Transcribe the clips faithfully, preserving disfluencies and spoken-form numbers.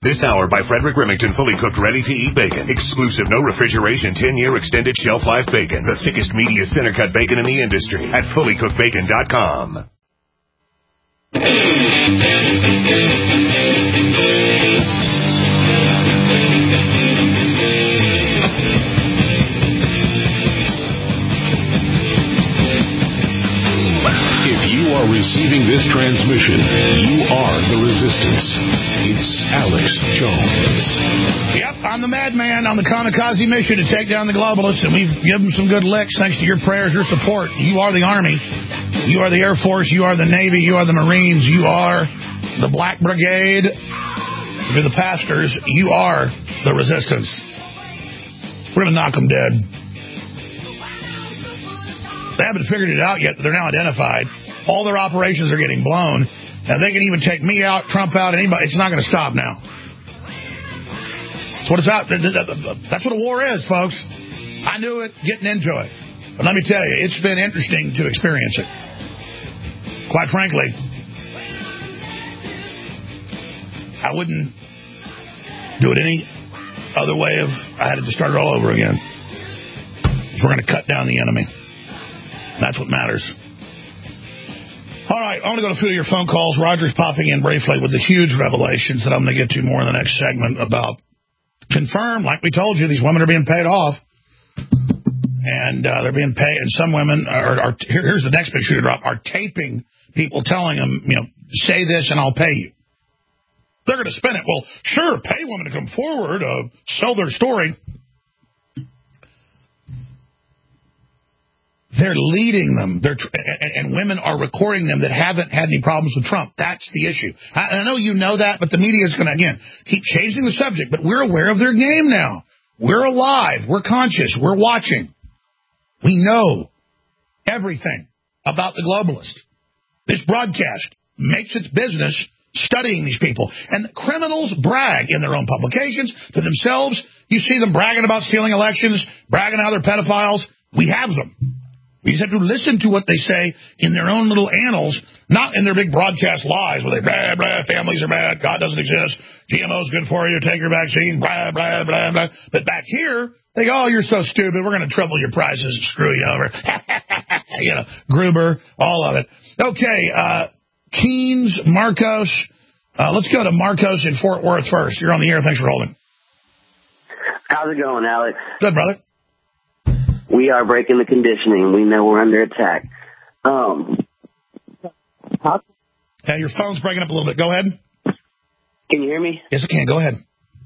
This hour by Frederick Remington, fully cooked, ready-to-eat bacon. Exclusive, no refrigeration, ten-year extended shelf life bacon. The thickest, meatiest, center-cut bacon in the industry at fully cooked bacon dot com. Are receiving this transmission, you are the resistance. It's Alex Jones. Yep, I'm the madman on the kamikaze mission to take down the globalists, and we've given them some good licks thanks to your prayers, your support. You are the Army. You are the Air Force. You are the Navy. You are the Marines. You are the Black Brigade. You're the pastors. You are the resistance. We're going to knock them dead. They haven't figured it out yet. They're now identified. All their operations are getting blown. And they can even take me out, Trump out, anybody. It's not going to stop now. That's what it's out. That's what a war is, folks. I knew it getting into it. But let me tell you, it's been interesting to experience it. Quite frankly, I wouldn't do it any other way if I had to start it all over again. We're going to cut down the enemy. That's what matters. All right, I want to go to a few of your phone calls. Roger's popping in briefly with the huge revelations that I'm going to get to more in the next segment about. Confirmed, like we told you, these women are being paid off. And uh, they're being paid, and some women are, are here, here's the next big shoe to drop, are taping people telling them, you know, say this and I'll pay you. They're going to spin it. Well, sure, pay women to come forward, uh, sell their story. They're leading them, They're tr- and, and women are recording them that haven't had any problems with Trump. That's the issue. I, I know you know that, but the media is going to, again, keep changing the subject. But we're aware of their game now. We're alive. We're conscious. We're watching. We know everything about the globalist. This broadcast makes its business studying these people. And the criminals brag in their own publications to themselves. You see them bragging about stealing elections, bragging how they're pedophiles. We have them. We just have to listen to what they say in their own little annals, not in their big broadcast lies where they blah, blah, families are bad, God doesn't exist, G M O's good for you, take your vaccine, blah, blah, blah, blah. But back here, they go, oh, you're so stupid, we're going to triple your prices and screw you over. You know, Gruber, all of it. Okay, uh, Keynes, Marcos. Uh, let's go to Marcos in Fort Worth first. You're on the air. Thanks for holding. How's it going, Alex? Good, brother. We are breaking the conditioning. We know we're under attack. Um, how- yeah, your phone's breaking up a little bit. Go ahead. Can you hear me? Yes, I can. Go ahead.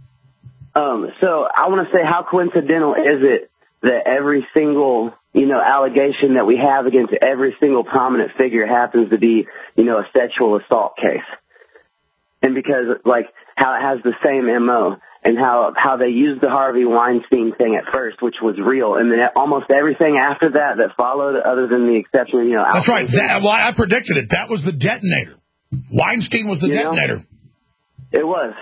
Um, so I want to say, how coincidental is it that every single, you know, allegation that we have against every single prominent figure happens to be, you know, a sexual assault case? And because, like, how it has the same M O. And how how they used the Harvey Weinstein thing at first, which was real, and then almost everything after that that followed, other than the exception, you know. That's right. That, well, I predicted it. That was the detonator. Weinstein was the you detonator. Know, it was.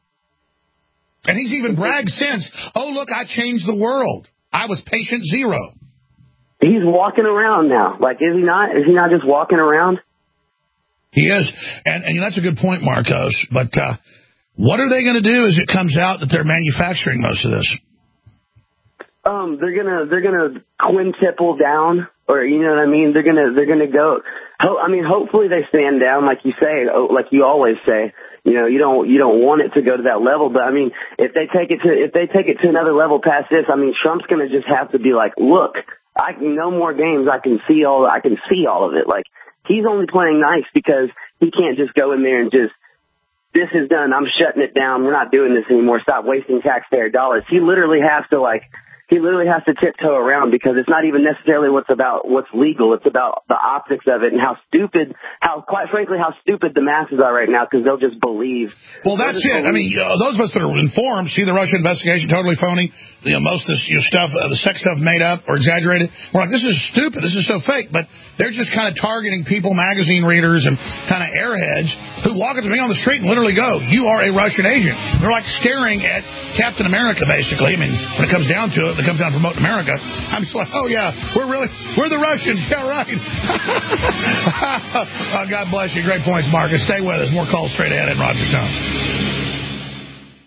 And he's even bragged since. Oh, look, I changed the world. I was patient zero. He's walking around now. Like, is he not? Is he not just walking around? He is, and and that's a good point, Marcos. But. uh What are they going to do as it comes out that they're manufacturing most of this? Um, they're gonna they're gonna quintuple down, or you know what I mean. They're gonna they're gonna go. Ho- I mean, hopefully they stand down, like you say, like you always say. You know, you don't you don't want it to go to that level, but I mean, if they take it to if they take it to another level past this, I mean, Trump's gonna just have to be like, look, I can no more games. I can see all I can see all of it. Like, he's only playing nice because he can't just go in there and just. This is done. I'm shutting it down. We're not doing this anymore. Stop wasting taxpayer dollars. He literally has to, like, he literally has to tiptoe around because it's not even necessarily what's about what's legal. It's about the optics of it and how stupid, how, quite frankly, how stupid the masses are right now because they'll just believe. Well, that's it. Believe. I mean, uh, those of us that are informed see the Russia investigation totally phony. You know, most of this you know, stuff, uh, the sex stuff made up or exaggerated. We're like, this is stupid. This is so fake. But they're just kind of targeting People magazine readers and kind of airheads who walk up to me on the street and literally go, you are a Russian agent. They're like staring at Captain America, basically. I mean, when it comes down to it, it comes down to promoting America. I'm just like, oh, yeah, we're really, we're the Russians. Yeah, right. Oh, God bless you. Great points, Marcus. Stay with us. More calls straight ahead in Roger's Town.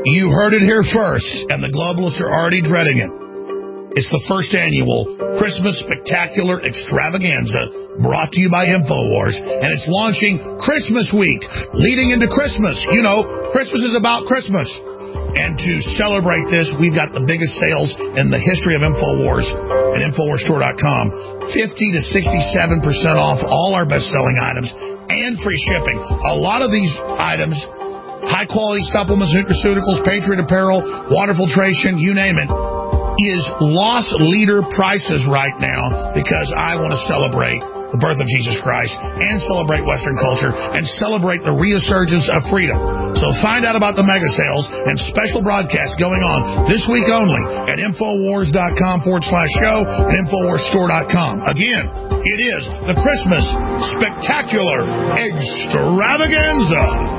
You heard it here first, and the globalists are already dreading it. It's the first annual Christmas Spectacular Extravaganza brought to you by InfoWars, and it's launching Christmas week, leading into Christmas. You know, Christmas is about Christmas. And to celebrate this, we've got the biggest sales in the history of InfoWars at InfoWars Store dot com. fifty to sixty-seven percent off all our best-selling items and free shipping. A lot of these items, high-quality supplements, nutraceuticals, Patriot apparel, water filtration, you name it, is loss leader prices right now because I want to celebrate the birth of Jesus Christ and celebrate Western culture and celebrate the resurgence of freedom. So find out about the mega sales and special broadcasts going on this week only at InfoWars.com forward slash show and InfoWars Store dot com. Again, it is the Christmas Spectacular Extravaganza.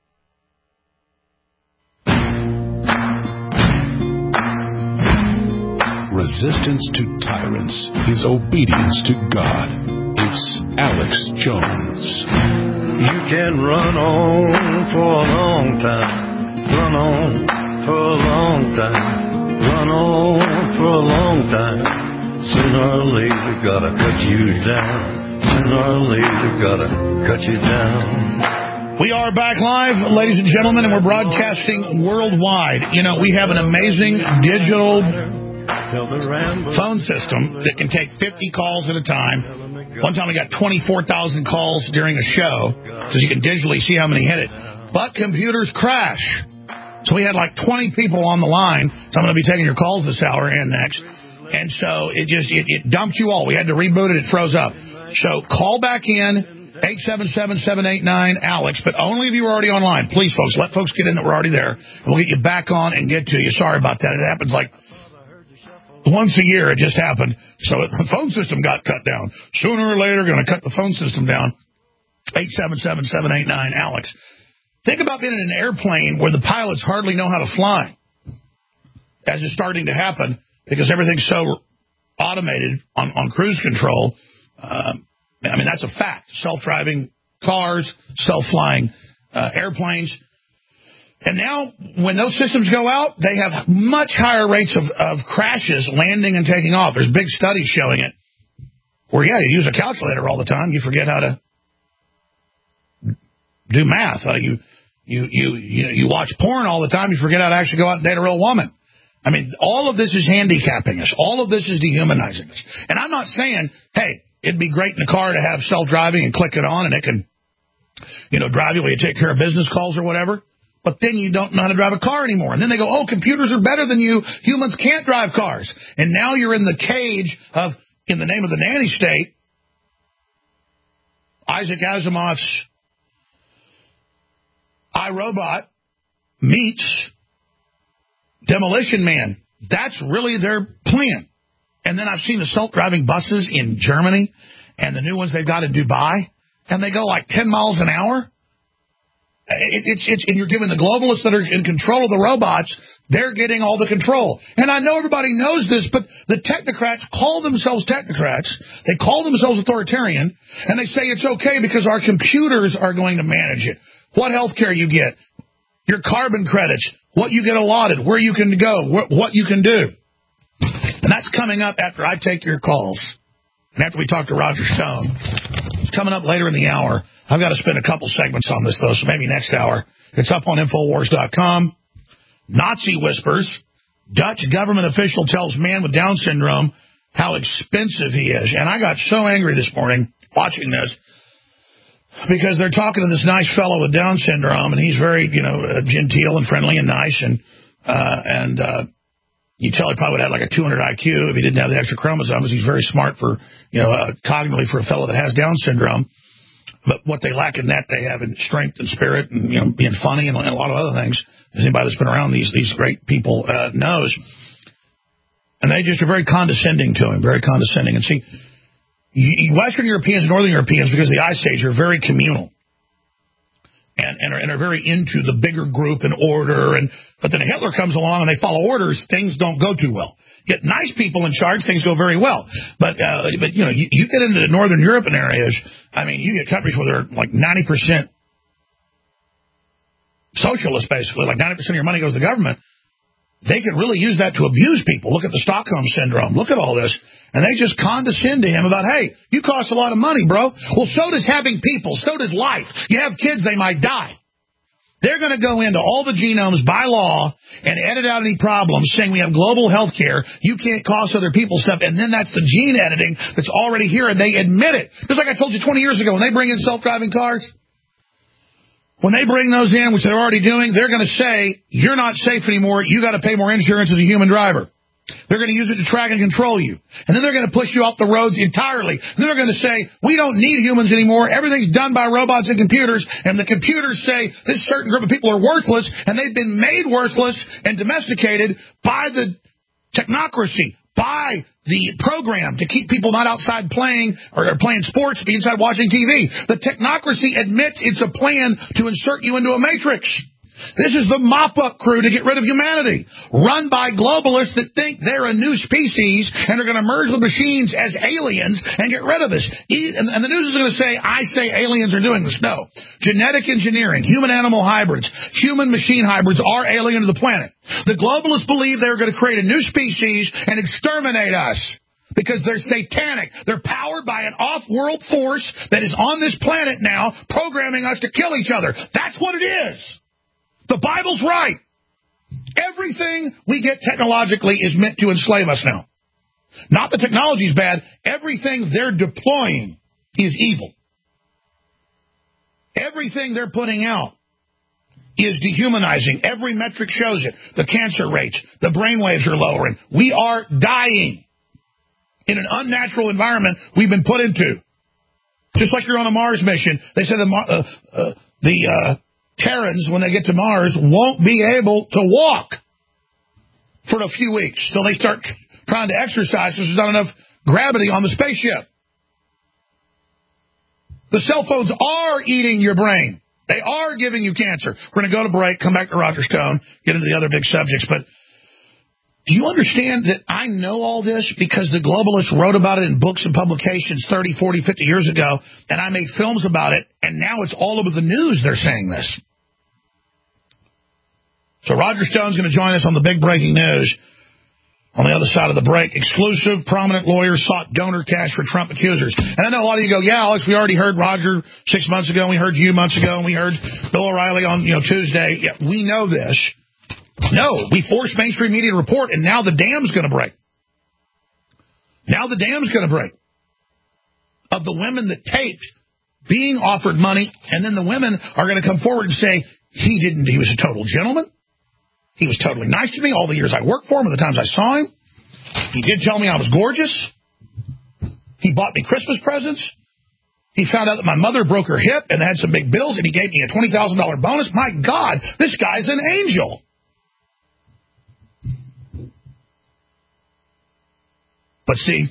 Resistance to tyrants is obedience to God. It's Alex Jones. You can run on for a long time. Run on for a long time. Run on for a long time. Sooner or later, gotta cut you down. Sooner or later, gotta cut you down. We are back live, ladies and gentlemen, and we're broadcasting worldwide. You know, we have an amazing digital phone system that can take fifty calls at a time. One time we got twenty-four thousand calls during a show, so you can digitally see how many hit it. But computers crash. So we had like twenty people on the line. So I'm going to be taking your calls this hour and next. And so it just, it, it dumped you all. We had to reboot it. It froze up. So call back in, eight seven seven, seven eight nine, Alex. But only if you were already online. Please, folks, let folks get in that we're already there. And we'll get you back on and get to you. Sorry about that. It happens like once a year. It just happened. So the phone system got cut down. Sooner or later, going to cut the phone system down. eight seven seven, seven eight nine, Alex. Think about being in an airplane where the pilots hardly know how to fly, as is starting to happen because everything's so automated on, on cruise control. Um, I mean, that's a fact. Self-driving cars, self-flying uh, airplanes. And now, when those systems go out, they have much higher rates of, of crashes landing and taking off. There's big studies showing it. Where, yeah, you use a calculator all the time. You forget how to do math. Uh, you, you, you, you, you watch porn all the time. You forget how to actually go out and date a real woman. I mean, all of this is handicapping us. All of this is dehumanizing us. And I'm not saying, hey, it'd be great in a car to have self-driving and click it on and it can, you know, drive you while you take care of business calls or whatever. But then you don't know how to drive a car anymore. And then they go, oh, computers are better than you. Humans can't drive cars. And now you're in the cage of, in the name of the nanny state, Isaac Asimov's iRobot meets Demolition Man. That's really their plan. And then I've seen the self-driving buses in Germany and the new ones they've got in Dubai, and they go like ten miles an hour. It, it's, it's, and you're giving the globalists that are in control of the robots, they're getting all the control. And I know everybody knows this, but the technocrats call themselves technocrats. They call themselves authoritarian, and they say it's okay because our computers are going to manage it. What health care you get, your carbon credits, what you get allotted, where you can go, wh- what you can do. And that's coming up after I take your calls and after we talk to Roger Stone. It's coming up later in the hour. I've got to spend a couple segments on this, though, so maybe next hour. It's up on InfoWars dot com. Nazi whispers. Dutch government official tells man with Down syndrome how expensive he is. And I got so angry this morning watching this because they're talking to this nice fellow with Down syndrome, and he's very, you know, uh, genteel and friendly and nice. And, uh, and uh, you tell he probably would have like a two hundred I Q if he didn't have the extra chromosomes. He's very smart for, you know, uh, cognitively for a fellow that has Down syndrome. But what they lack in that, they have in strength and spirit and, you know, being funny and, and a lot of other things. As anybody that's been around these these great people uh, knows. And they just are very condescending to him, very condescending. And see, you, Western Europeans and Northern Europeans, because of the Ice Age, are very communal. And, and, are, and are very into the bigger group and order. And But then Hitler comes along and they follow orders, things don't go too well. Get nice people in charge, things go very well. But, uh, but you know, you, you get into the Northern European areas, I mean, you get countries where they're like ninety percent socialists, basically, like ninety percent of your money goes to the government, they can really use that to abuse people. Look at the Stockholm Syndrome. Look at all this. And they just condescend to him about, hey, you cost a lot of money, bro. Well, so does having people. So does life. You have kids, they might die. They're going to go into all the genomes by law and edit out any problems, saying we have global health care, you can't cost other people stuff, and then that's the gene editing that's already here, and they admit it. Just like I told you twenty years ago, when they bring in self-driving cars, when they bring those in, which they're already doing, they're going to say, you're not safe anymore, you got to pay more insurance as a human driver. They're going to use it to track and control you. And then they're going to push you off the roads entirely. And then they're going to say, we don't need humans anymore. Everything's done by robots and computers. And the computers say this certain group of people are worthless, and they've been made worthless and domesticated by the technocracy, by the program to keep people not outside playing or playing sports, be inside watching T V. The technocracy admits it's a plan to insert you into a matrix. This is the mop-up crew to get rid of humanity, run by globalists that think they're a new species and are going to merge the machines as aliens and get rid of us. And the news is going to say, I say aliens are doing this. No. Genetic engineering, human-animal hybrids, human-machine hybrids are alien to the planet. The globalists believe they're going to create a new species and exterminate us because they're satanic. They're powered by an off-world force that is on this planet now, programming us to kill each other. That's what it is. The Bible's right. Everything we get technologically is meant to enslave us now. Not the technology's bad. Everything they're deploying is evil. Everything they're putting out is dehumanizing. Every metric shows it. The cancer rates, the brain waves are lowering. We are dying in an unnatural environment we've been put into. Just like you're on a Mars mission. They said the, uh, uh, the uh, Terrans, when they get to Mars, won't be able to walk for a few weeks till they start trying to exercise because there's not enough gravity on the spaceship. The cell phones are eating your brain. They are giving you cancer. We're going to go to break, come back to Roger Stone, get into the other big subjects. But do you understand that I know all this because the globalists wrote about it in books and publications thirty, forty, fifty years ago, and I made films about it, and now it's all over the news they're saying this. So Roger Stone's going to join us on the big breaking news on the other side of the break. Exclusive, prominent lawyers sought donor cash for Trump accusers. And I know a lot of you go, yeah, Alex, we already heard Roger six months ago, and we heard you months ago, and we heard Bill O'Reilly on you know Tuesday. Yeah, we know this. No, we forced mainstream media to report, and now the dam's going to break. Now the dam's going to break. Of the women that taped being offered money, and then the women are going to come forward and say, he didn't, he was a total gentleman. He was totally nice to me all the years I worked for him and the times I saw him. He did tell me I was gorgeous. He bought me Christmas presents. He found out that my mother broke her hip and had some big bills, and he gave me a twenty thousand dollars bonus. My God, this guy's an angel. But see,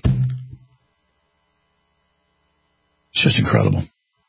it's just incredible.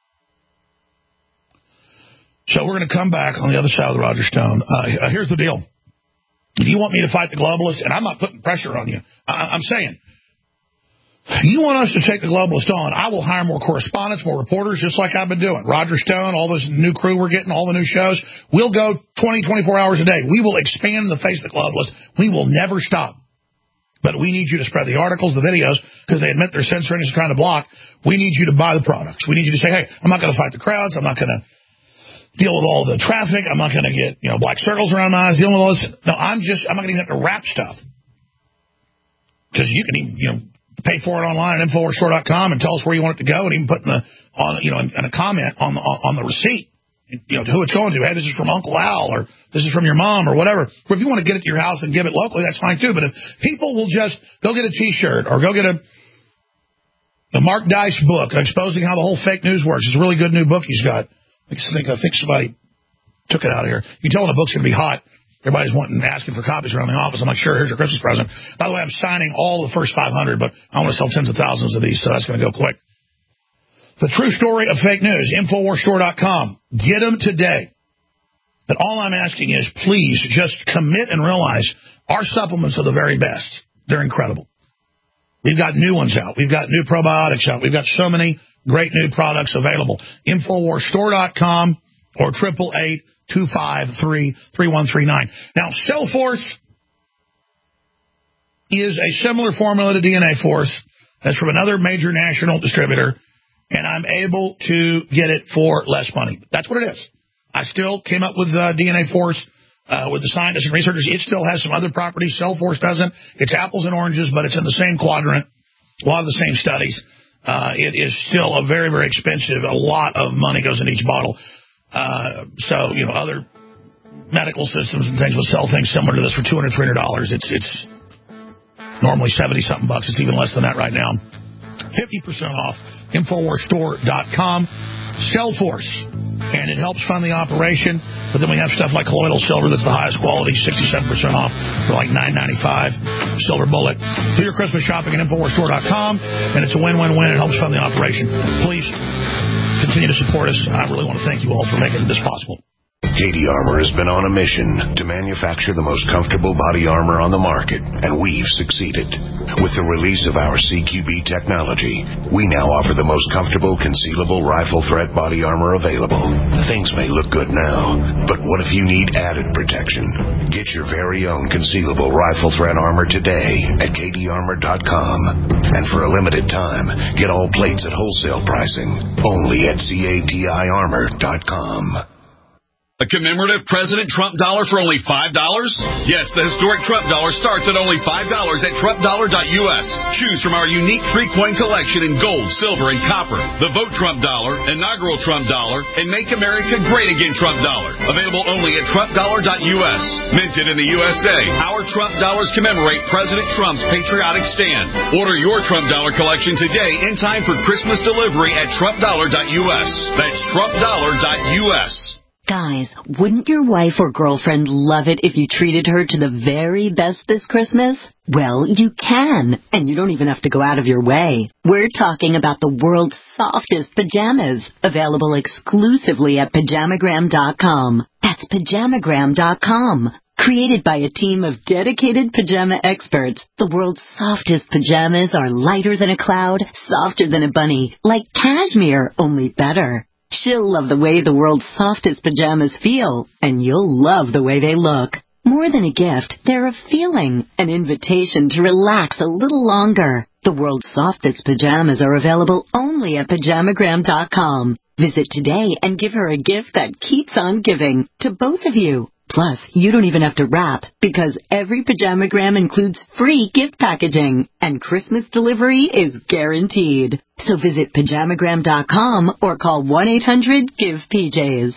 So we're going to come back on the other side of the Roger Stone. Uh, here's the deal. If you want me to fight the globalists, and I'm not putting pressure on you, I- I'm saying, you want us to take the globalists on, I will hire more correspondents, more reporters, just like I've been doing. Roger Stone, all this new crew we're getting, all the new shows. We'll go twenty, twenty-four hours a day. We will expand the face of the globalists. We will never stop. But we need you to spread the articles, the videos, because they admit they're censoring us and trying to block. We need you to buy the products. We need you to say, hey, I'm not going to fight the crowds. I'm not going to deal with all the traffic. I'm not going to get, you know, black circles around my eyes, dealing with all this. No, I'm just, I'm not going to even have to wrap stuff. Because you can even, you know, pay for it online at infowars store dot com and tell us where you want it to go, and even put in the, on, you know, in, in a comment on the, on the receipt, you know, to who it's going to. Hey, this is from Uncle Al, or this is from your mom, or whatever. Or if you want to get it to your house and give it locally, that's fine too. But if people will just go get a T-shirt or go get a, the Mark Dice book, Exposing How the Whole Fake News Works. It's a really good new book he's got. I think, I think somebody took it out of here. You can tell when the book's going to be hot. Everybody's wanting, asking for copies around the office. I'm like, sure, here's your Christmas present. By the way, I'm signing all the first five hundred, but I want to sell tens of thousands of these, so that's going to go quick. The true story of fake news, infowars store dot com. Get them today. But all I'm asking is, please just commit and realize our supplements are the very best. They're incredible. We've got new ones out. We've got new probiotics out. We've got so many great new products available. infowars store dot com. or eight eight eight, two five three, three one three nine. Now, Cellforce is a similar formula to D N A Force. That's from another major national distributor, and I'm able to get it for less money. That's what it is. I still came up with uh, D N A Force uh, with the scientists and researchers. It still has some other properties. Cellforce doesn't. It's apples and oranges, but it's in the same quadrant. A lot of the same studies. Uh, it is still a very, very expensive. A lot of money goes in each bottle. Uh, so, you know, other medical systems and things will sell things similar to this for two hundred dollars, three hundred dollars. It's it's normally seventy-something bucks. It's even less than that right now. fifty percent off. Infowars Store dot com. Cellforce. And it helps fund the operation. But then we have stuff like colloidal silver that's the highest quality, sixty-seven percent off for like nine ninety-five. Silver Bullet. Do your Christmas shopping at Infowars Store dot com, and it's a win-win-win. It helps fund the operation. Please continue to support us. I really want to thank you all for making this possible. K D Armor has been on a mission to manufacture the most comfortable body armor on the market, and we've succeeded. With the release of our C Q B technology, we now offer the most comfortable concealable rifle threat body armor available. Things may look good now, but what if you need added protection? Get your very own concealable rifle threat armor today at K D armor dot com. And for a limited time, get all plates at wholesale pricing only at C A T I armor dot com. A commemorative President Trump dollar for only five dollars? Yes, the historic Trump dollar starts at only five dollars at Trump dollar dot U S. Choose from our unique three-coin collection in gold, silver, and copper. The Vote Trump dollar, inaugural Trump dollar, and Make America Great Again Trump dollar. Available only at Trump dollar dot U S. Minted in the U S A, our Trump dollars commemorate President Trump's patriotic stand. Order your Trump dollar collection today in time for Christmas delivery at Trump dollar dot U S. That's Trump dollar dot U S. Guys, wouldn't your wife or girlfriend love it if you treated her to the very best this Christmas? Well, you can, and you don't even have to go out of your way. We're talking about the world's softest pajamas, available exclusively at pajamagram dot com. That's pajamagram dot com. Created by a team of dedicated pajama experts, the world's softest pajamas are lighter than a cloud, softer than a bunny, like cashmere, only better. She'll love the way the world's softest pajamas feel, and you'll love the way they look. More than a gift, they're a feeling, an invitation to relax a little longer. The world's softest pajamas are available only at pajamagram dot com. Visit today and give her a gift that keeps on giving to both of you. Plus, you don't even have to wrap, because every Pajamagram includes free gift packaging, and Christmas delivery is guaranteed. So visit pajamagram dot com or call one eight hundred give P Js.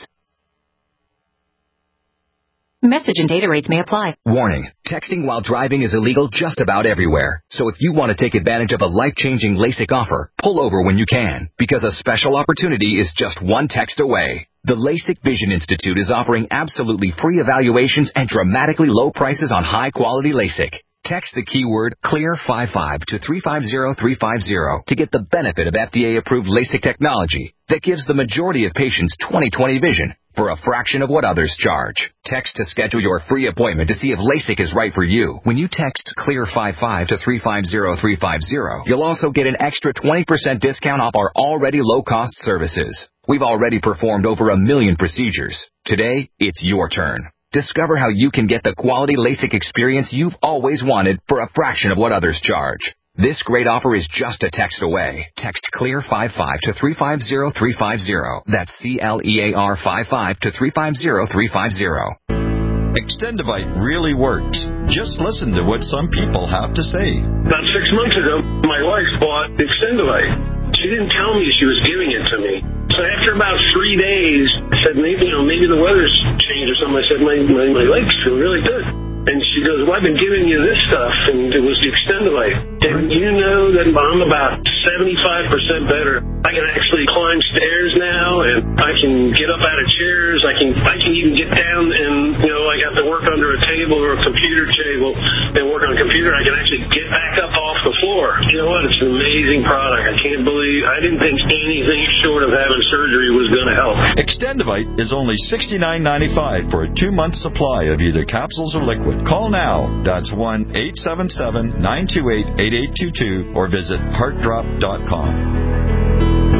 Message and data rates may apply. Warning, texting while driving is illegal just about everywhere. So if you want to take advantage of a life-changing LASIK offer, pull over when you can, because a special opportunity is just one text away. The LASIK Vision Institute is offering absolutely free evaluations and dramatically low prices on high-quality LASIK. Text the keyword CLEAR fifty-five to three five zero three five zero to get the benefit of F D A-approved LASIK technology that gives the majority of patients twenty twenty vision for a fraction of what others charge. Text to schedule your free appointment to see if LASIK is right for you. When you text CLEAR fifty-five to three five zero three five zero, you'll also get an extra twenty percent discount off our already low-cost services. We've already performed over a million procedures. Today, it's your turn. Discover how you can get the quality LASIK experience you've always wanted for a fraction of what others charge. This great offer is just a text away. Text CLEAR fifty-five to three five zero three five zero. That's C L E A R fifty-five to three five zero three five zero. Extendivite really works. Just listen to what some people have to say. About six months ago, my wife bought Extendivite. She didn't tell me she was giving it to me. So after about three days, I said, maybe, you know, maybe the weather's changed or something. I said, my, my, my legs feel really good. And she goes, well, I've been giving you this stuff, and it was the Extendivite. And you know that I'm about seventy-five percent better. I can actually climb stairs now, and I can get up out of chairs. I can I can even get down and, you know, I have to work under a table or a computer table and work on a computer. I can actually get back up off the floor. You know what? It's an amazing product. I can't believe, I didn't think anything short of having surgery was going to help. Extendivite is only sixty-nine ninety-five for a two-month supply of either capsules or liquid. Call now. That's one eight seven seven nine two eight eight eight two two or visit heart drop dot com.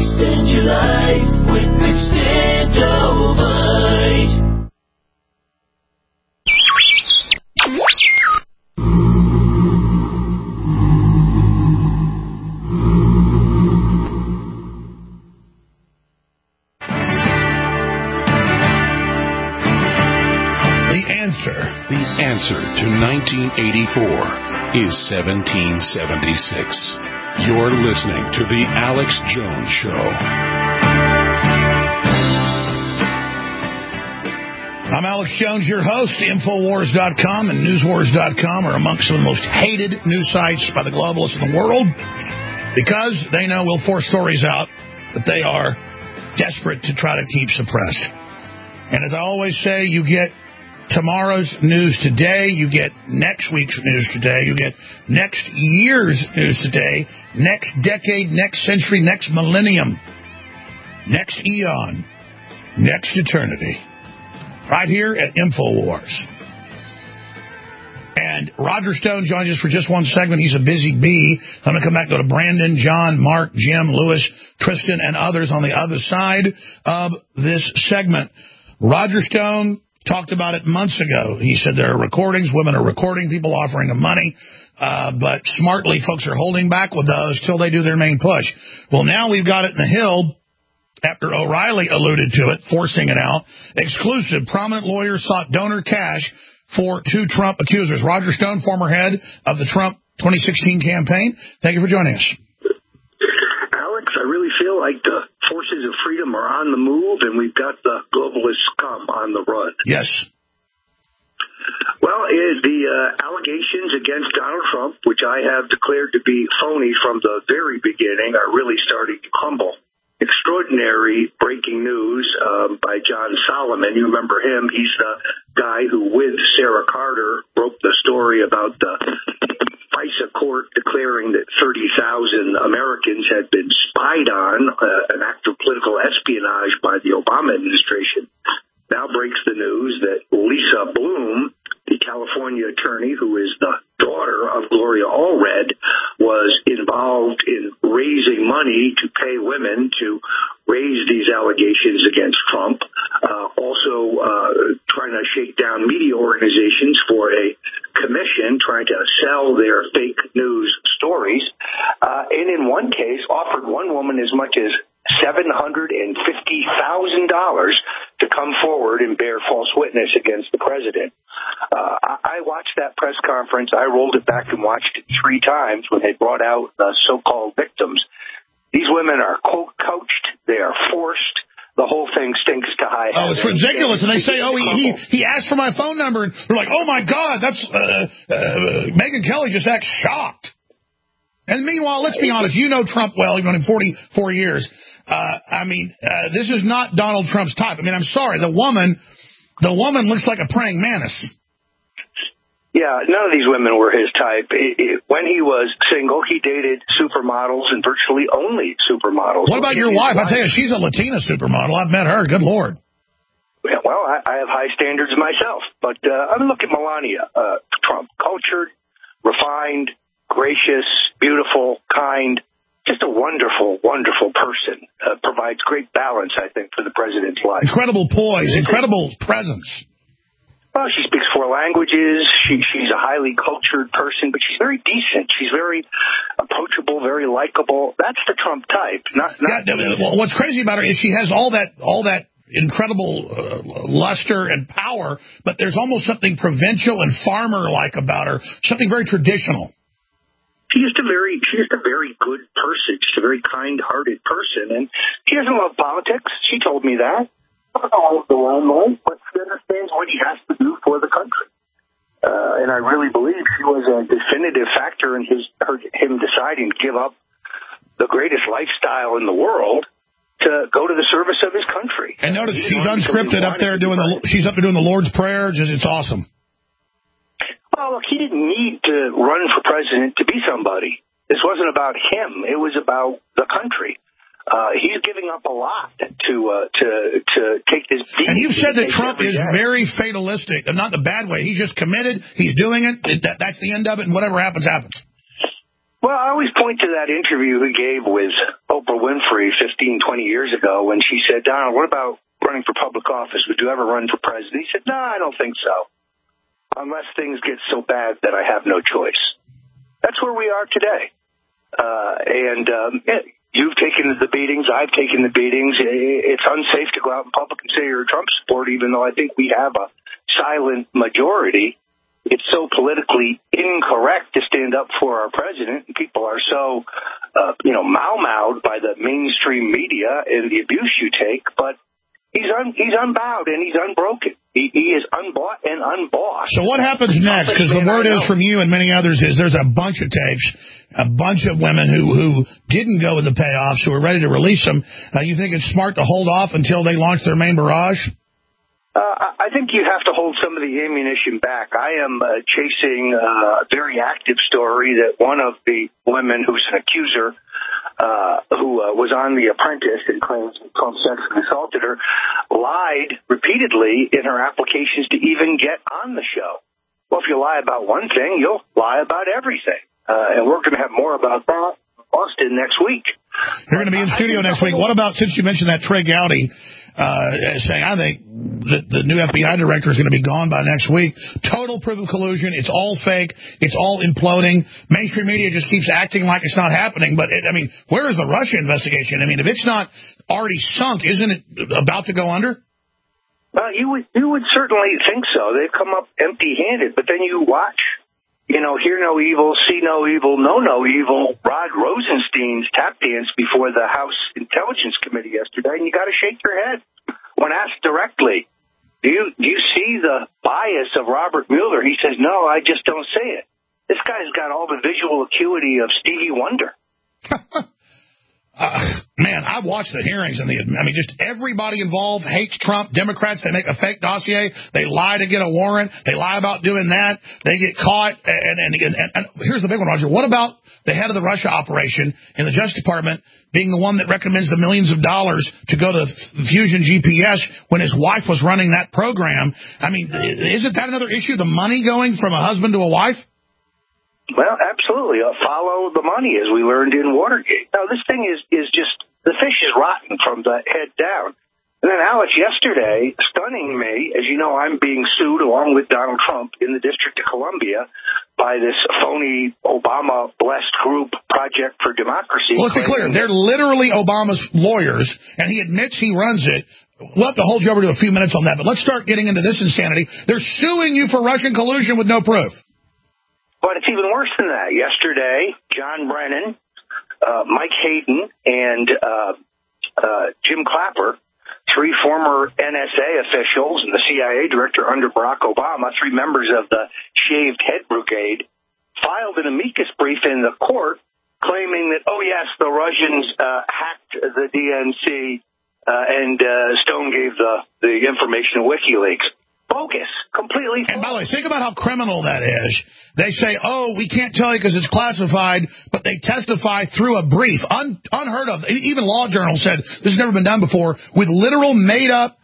Extend your life with Extendovite. The answer to nineteen eighty-four is seventeen seventy-six. You're listening to The Alex Jones Show. I'm Alex Jones, your host. Infowars dot com and Newswars dot com are amongst some of the most hated news sites by the globalists in the world because they know we'll force stories out that they are desperate to try to keep suppressed. And as I always say, you get tomorrow's news today, you get next week's news today, you get next year's news today, next decade, next century, next millennium, next eon, next eternity, right here at InfoWars. And Roger Stone joins us for just one segment. He's a busy bee. I'm going to come back, go to Brandon, John, Mark, Jim, Lewis, Tristan, and others on the other side of this segment. Roger Stone talked about it months ago. He said there are recordings, women are recording, people offering them money, uh, but smartly folks are holding back with those till they do their main push. Well, now we've got it in the Hill, after O'Reilly alluded to it, forcing it out. Exclusive, prominent lawyers sought donor cash for two Trump accusers. Roger Stone, former head of the Trump twenty sixteen campaign. Thank you for joining us. Alex, I really feel like the forces of freedom are on the move, and we've got the globalist scum on the run. Yes. Well, is the uh, allegations against Donald Trump, which I have declared to be phony from the very beginning, are really starting to crumble. Extraordinary breaking news um, by John Solomon. You remember him. He's the guy who, with Sarah Carter, broke the story about the FISA court declaring that thirty thousand Americans had been spied on, uh, an act of political espionage by the Obama administration. Now breaks the news that Lisa Bloom, the California attorney who is the daughter of Gloria Allred, was involved in raising money to pay women to raise these allegations against Trump, uh, also uh, trying to shake down media organizations for a commission trying to sell their fake news stories, uh, and in one case offered one woman as much as seven hundred fifty thousand dollars to come forward and bear false witness against the president. Uh, I, I watched that press conference. I rolled it back and watched it three times when they brought out the so-called victims. These women are co- coached. They are forced. The whole thing stinks to high heaven. Oh, it's ridiculous. And they say, oh, he, he he asked for my phone number. And they're like, oh, my God, that's uh, uh, Megyn Kelly just acts shocked. And meanwhile, let's be honest, you know Trump well, you've known him forty-four years. Uh, I mean, uh, this is not Donald Trump's type. I mean, I'm sorry, the woman, the woman looks like a praying mantis. Yeah, none of these women were his type. It, it, when he was single, he dated supermodels and virtually only supermodels. What about your wife? I tell you, she's a Latina supermodel. I've met her. Good Lord. Yeah, well, I, I have high standards myself. But uh, I mean, look at Melania uh, Trump. Cultured, refined, gracious, beautiful, kind. Just a wonderful, wonderful person. Uh, provides great balance, I think, for the president's life. Incredible poise, incredible presence. Well, she speaks four languages. She, she's a highly cultured person, but she's very decent. She's very approachable, very likable. That's the Trump type. Not, not yeah, well, what's crazy about her is she has all that, all that incredible uh, luster and power, but there's almost something provincial and farmer-like about her. Something very traditional. She's just a very, she's just a very good person. She's a very kind-hearted person, and she doesn't love politics. She told me that. All of the limelight, but she understands what he has to do for the country. Uh, and I really believe she was a definitive factor in his her, him deciding to give up the greatest lifestyle in the world to go to the service of his country. And notice she's unscripted up there doing the she's up there doing the Lord's Prayer. Just it's awesome. Well, look, he didn't need to run for president to be somebody. This wasn't about him. It was about the country. Uh, he's giving up a lot to uh, to to take this beat. And you've said that Trump is very fatalistic, not in a bad way. He's just committed. He's doing it. it that, that's the end of it, and whatever happens, happens. Well, I always point to that interview he gave with Oprah Winfrey fifteen, twenty years ago when she said, Donald, what about running for public office? Would you ever run for president? He said, no, I don't think so, unless things get so bad that I have no choice. That's where we are today. Uh, and um, yeah, you've taken the beatings. I've taken the beatings. It's unsafe to go out in public and say you're a Trump supporter, even though I think we have a silent majority. It's so politically incorrect to stand up for our president. People are so, uh, you know, mau-maued by the mainstream media and the abuse you take. But he's un- he's unbowed and he's unbroken. He, he is unbought and unbossed. So what happens next? Because the word is from you and many others is there's a bunch of tapes, a bunch of women who, who didn't go with the payoffs, who are ready to release them. Uh, you think it's smart to hold off until they launch their main barrage? Uh, I think you have to hold some of the ammunition back. I am uh, chasing a very active story that one of the women who's an accuser, uh, who uh, was on The Apprentice and claims Trump sexually assaulted her, lied repeatedly in her applications to even get on the show. Well, if you lie about one thing, you'll lie about everything. Uh, and we're going to have more about that in Austin next week. You're going to be in studio next week. What about, since you mentioned that Trey Gowdy, uh, saying, I think the, the new F B I director is going to be gone by next week. Total proof of collusion. It's all fake. It's all imploding. Mainstream media just keeps acting like it's not happening. But, it, I mean, where is the Russia investigation? I mean, if it's not already sunk, isn't it about to go under? Well, you would, you would certainly think so. They've come up empty-handed. But then you watch, you know, hear no evil, see no evil, know no evil. Rod Rosenstein's tap dance before the House Intelligence Committee yesterday, and you got to shake your head when asked directly, do you do you see the bias of Robert Mueller? He says, no, I just don't see it. This guy's got all the visual acuity of Stevie Wonder. Uh, man, I've watched the hearings, and the I mean, just everybody involved hates Trump. Democrats, they make a fake dossier. They lie to get a warrant. They lie about doing that. They get caught. And, and, and, and here's the big one, Roger. What about the head of the Russia operation in the Justice Department being the one that recommends the millions of dollars to go to Fusion G P S when his wife was running that program? I mean, isn't that another issue, the money going from a husband to a wife? Well, absolutely. Uh, follow the money, as we learned in Watergate. Now, this thing is, is just, the fish is rotten from the head down. And then, Alex, yesterday, stunning me, as you know, I'm being sued along with Donald Trump in the District of Columbia by this phony Obama-blessed group, Project for Democracy. Well, let's be clear. They're literally Obama's lawyers, and he admits he runs it. We'll have to hold you over to a few minutes on that, but let's start getting into this insanity. They're suing you for Russian collusion with no proof. But it's even worse than that. Yesterday, John Brennan, uh, Mike Hayden, and uh, uh, Jim Clapper, three former N S A officials and the C I A director under Barack Obama, three members of the Shaved Head Brigade, filed an amicus brief in the court claiming that, oh, yes, the Russians uh, hacked the D N C uh, and uh, Stone gave the, the information to WikiLeaks. Bogus. Completely false. And by the way, think about how criminal that is. They say, oh, we can't tell you because it's classified, but they testify through a brief, un- unheard of. Even Law Journal said this has never been done before, with literal made-up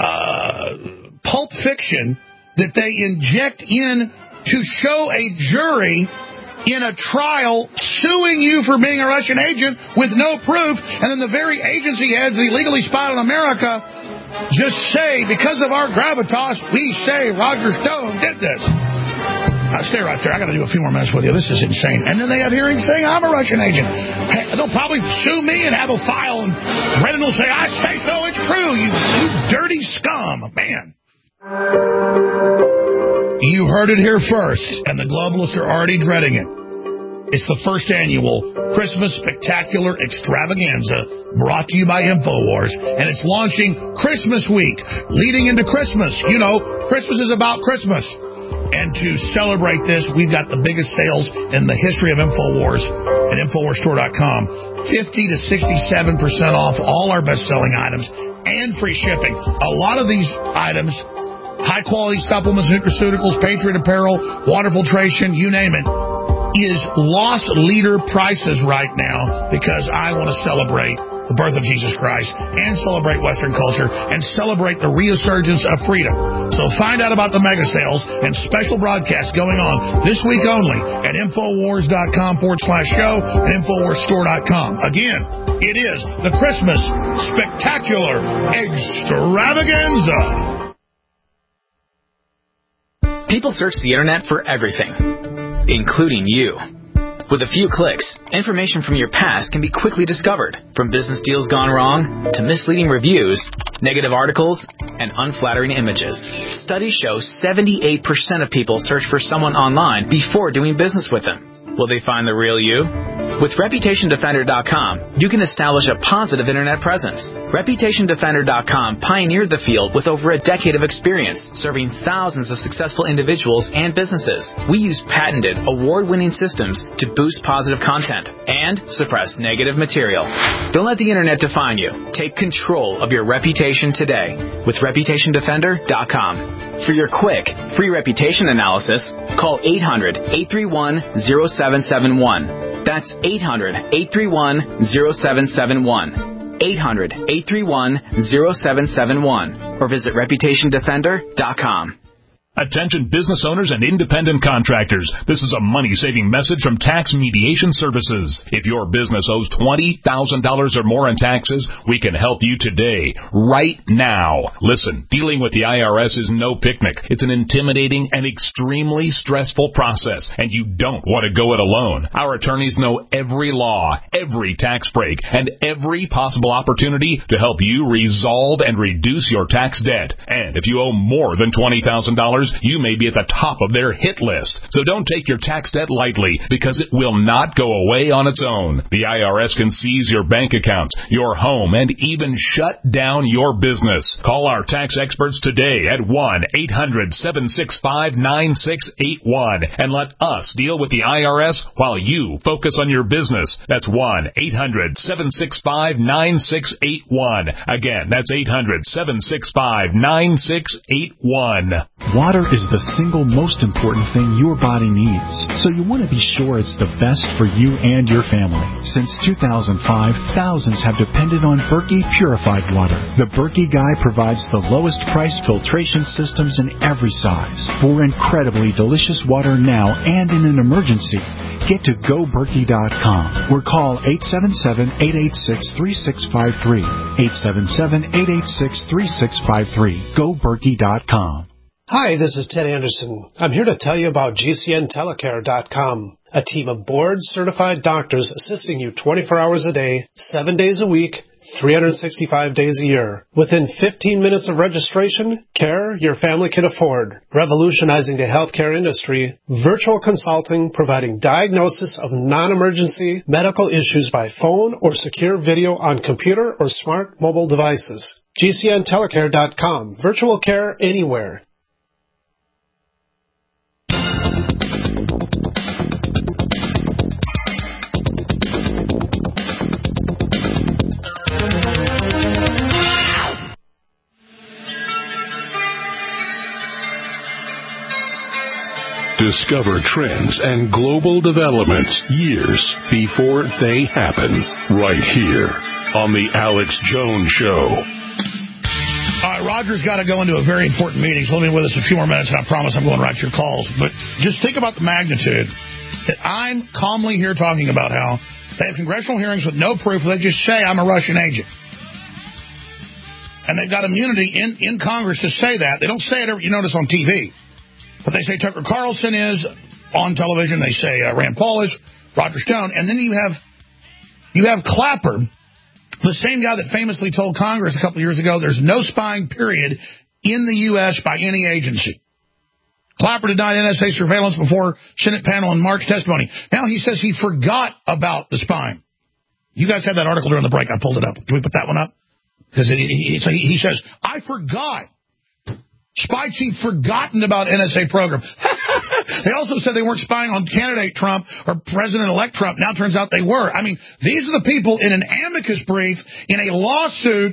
uh, pulp fiction that they inject in to show a jury in a trial suing you for being a Russian agent with no proof, and then the very agency heads that illegally spied on America just say, because of our gravitas, we say Roger Stone did this. Uh, stay right there. I got to do a few more minutes with you. This is insane. And then they have hearings saying I'm a Russian agent. Hey, they'll probably sue me and have a file, and Brennan will say, I say so, it's true, you, you dirty scum. Man. You heard it here first, and the globalists are already dreading it. It's the first annual Christmas Spectacular Extravaganza brought to you by InfoWars, and it's launching Christmas week, leading into Christmas. You know, Christmas is about Christmas. And to celebrate this, we've got the biggest sales in the history of InfoWars at Infowars Store dot com. fifty to sixty-seven percent off all our best-selling items and free shipping. A lot of these items, high-quality supplements, nutraceuticals, Patriot apparel, water filtration, you name it, is loss leader prices right now because I want to celebrate the birth of Jesus Christ and celebrate Western culture and celebrate the resurgence of freedom. So find out about the mega sales and special broadcasts going on this week only at Infowars.com forward slash show and Infowarsstore dot com. Again, it is the Christmas Spectacular Extravaganza. People search the internet for everything, including you. With a few clicks, information from your past can be quickly discovered, from business deals gone wrong to misleading reviews, negative articles, and unflattering images. Studies show seventy-eight percent of people search for someone online before doing business with them. Will they find the real you? With Reputation Defender dot com, you can establish a positive internet presence. Reputation Defender dot com pioneered the field with over a decade of experience, serving thousands of successful individuals and businesses. We use patented, award-winning systems to boost positive content and suppress negative material. Don't let the internet define you. Take control of your reputation today with Reputation Defender dot com. For your quick, free reputation analysis, call eight hundred, eight three one, zero seven seven one. That's eight hundred, eight three one, zero seven seven one. eight hundred, eight three one, zero seven seven one. Or visit Reputation Defender dot com. Attention business owners and independent contractors. This is a money-saving message from Tax Mediation Services. If your business owes twenty thousand dollars or more in taxes, we can help you today, right now. Listen, dealing with the I R S is no picnic. It's an intimidating and extremely stressful process, and you don't want to go it alone. Our attorneys know every law, every tax break, and every possible opportunity to help you resolve and reduce your tax debt. And if you owe more than twenty thousand dollars, you may be at the top of their hit list. So don't take your tax debt lightly, because it will not go away on its own. The I R S can seize your bank accounts, your home, and even shut down your business. Call our tax experts today at one eight hundred, seven six five, nine six eight one and let us deal with the I R S while you focus on your business. That's one eight hundred, seven six five, nine six eight one. Again, that's eight hundred, seven six five, nine six eight one. Water is the single most important thing your body needs, so you want to be sure it's the best for you and your family. Since two thousand five, thousands have depended on Berkey purified water. The Berkey Guy provides the lowest price filtration systems in every size. For incredibly delicious water now and in an emergency, get to go berkey dot com or call eight seven seven, eight eight six, three six five three. eight seven seven, eight eight six, three six five three. go berkey dot com. Hi, this is Ted Anderson. I'm here to tell you about G C N telecare dot com, a team of board-certified doctors assisting you twenty-four hours a day, seven days a week, three hundred sixty-five days a year. Within fifteen minutes of registration, care your family can afford. Revolutionizing the healthcare industry, virtual consulting providing diagnosis of non-emergency medical issues by phone or secure video on computer or smart mobile devices. G C N telecare dot com, virtual care anywhere. Discover trends and global developments years before they happen, right here on The Alex Jones Show. All right, Roger's got to go into a very important meeting, so let me with us a few more minutes, and I promise I'm going right to your calls. But just think about the magnitude that I'm calmly here talking about how they have congressional hearings with no proof. They just say I'm a Russian agent. And they've got immunity in, in Congress to say that. They don't say it, you notice, on T V. But they say Tucker Carlson is on television. They say uh, Rand Paul is, Roger Stone. And then you have you have Clapper, the same guy that famously told Congress a couple of years ago there's no spying, period, in the U S by any agency. Clapper denied N S A surveillance before Senate panel in March testimony. Now he says he forgot about the spying. You guys had that article during the break. I pulled it up. Can we put that one up? Because he, he, he says, I forgot. Spy chief forgotten about N S A program. They also said they weren't spying on candidate Trump or President-elect Trump. Now it turns out they were. I mean, these are the people in an amicus brief in a lawsuit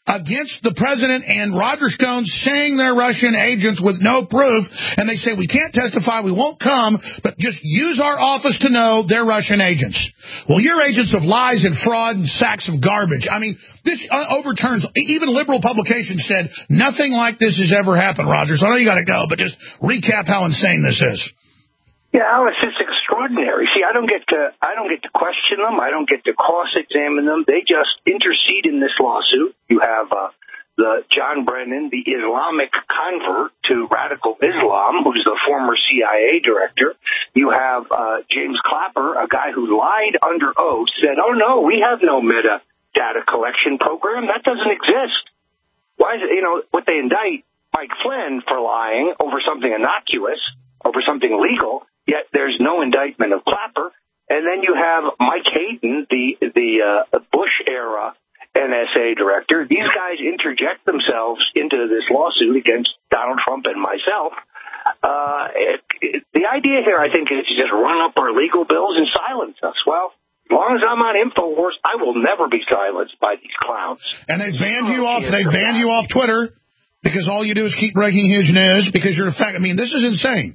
against the president and Roger Stone saying they're Russian agents with no proof, and they say, we can't testify, we won't come, but just use our office to know they're Russian agents. Well, you're agents of lies and fraud and sacks of garbage. I mean, this uh, overturns, even liberal publications said nothing like this has ever happened, Roger, so I know you got to go, but just recap how insane this is. Yeah, Alex, it's extraordinary. See, I don't get to I don't get to question them. I don't get to cross-examine them. They just intercede in this lawsuit. You have uh, the John Brennan, the Islamic convert to radical Islam, who's the former C I A director. You have uh, James Clapper, a guy who lied under oath, said, "Oh no, we have no metadata collection program. That doesn't exist." Why is it? You know what they indict Mike Flynn for lying over something innocuous, over something legal. Yet there's no indictment of Clapper. And then you have Mike Hayden, the the uh, Bush-era N S A director. These guys interject themselves into this lawsuit against Donald Trump and myself. Uh, it, it, the idea here, I think, is to just run up our legal bills and silence us. Well, as long as I'm on InfoWars, I will never be silenced by these clowns. And they banned you off. They banned you off Twitter because all you do is keep breaking huge news because you're a fact. I mean, this is insane.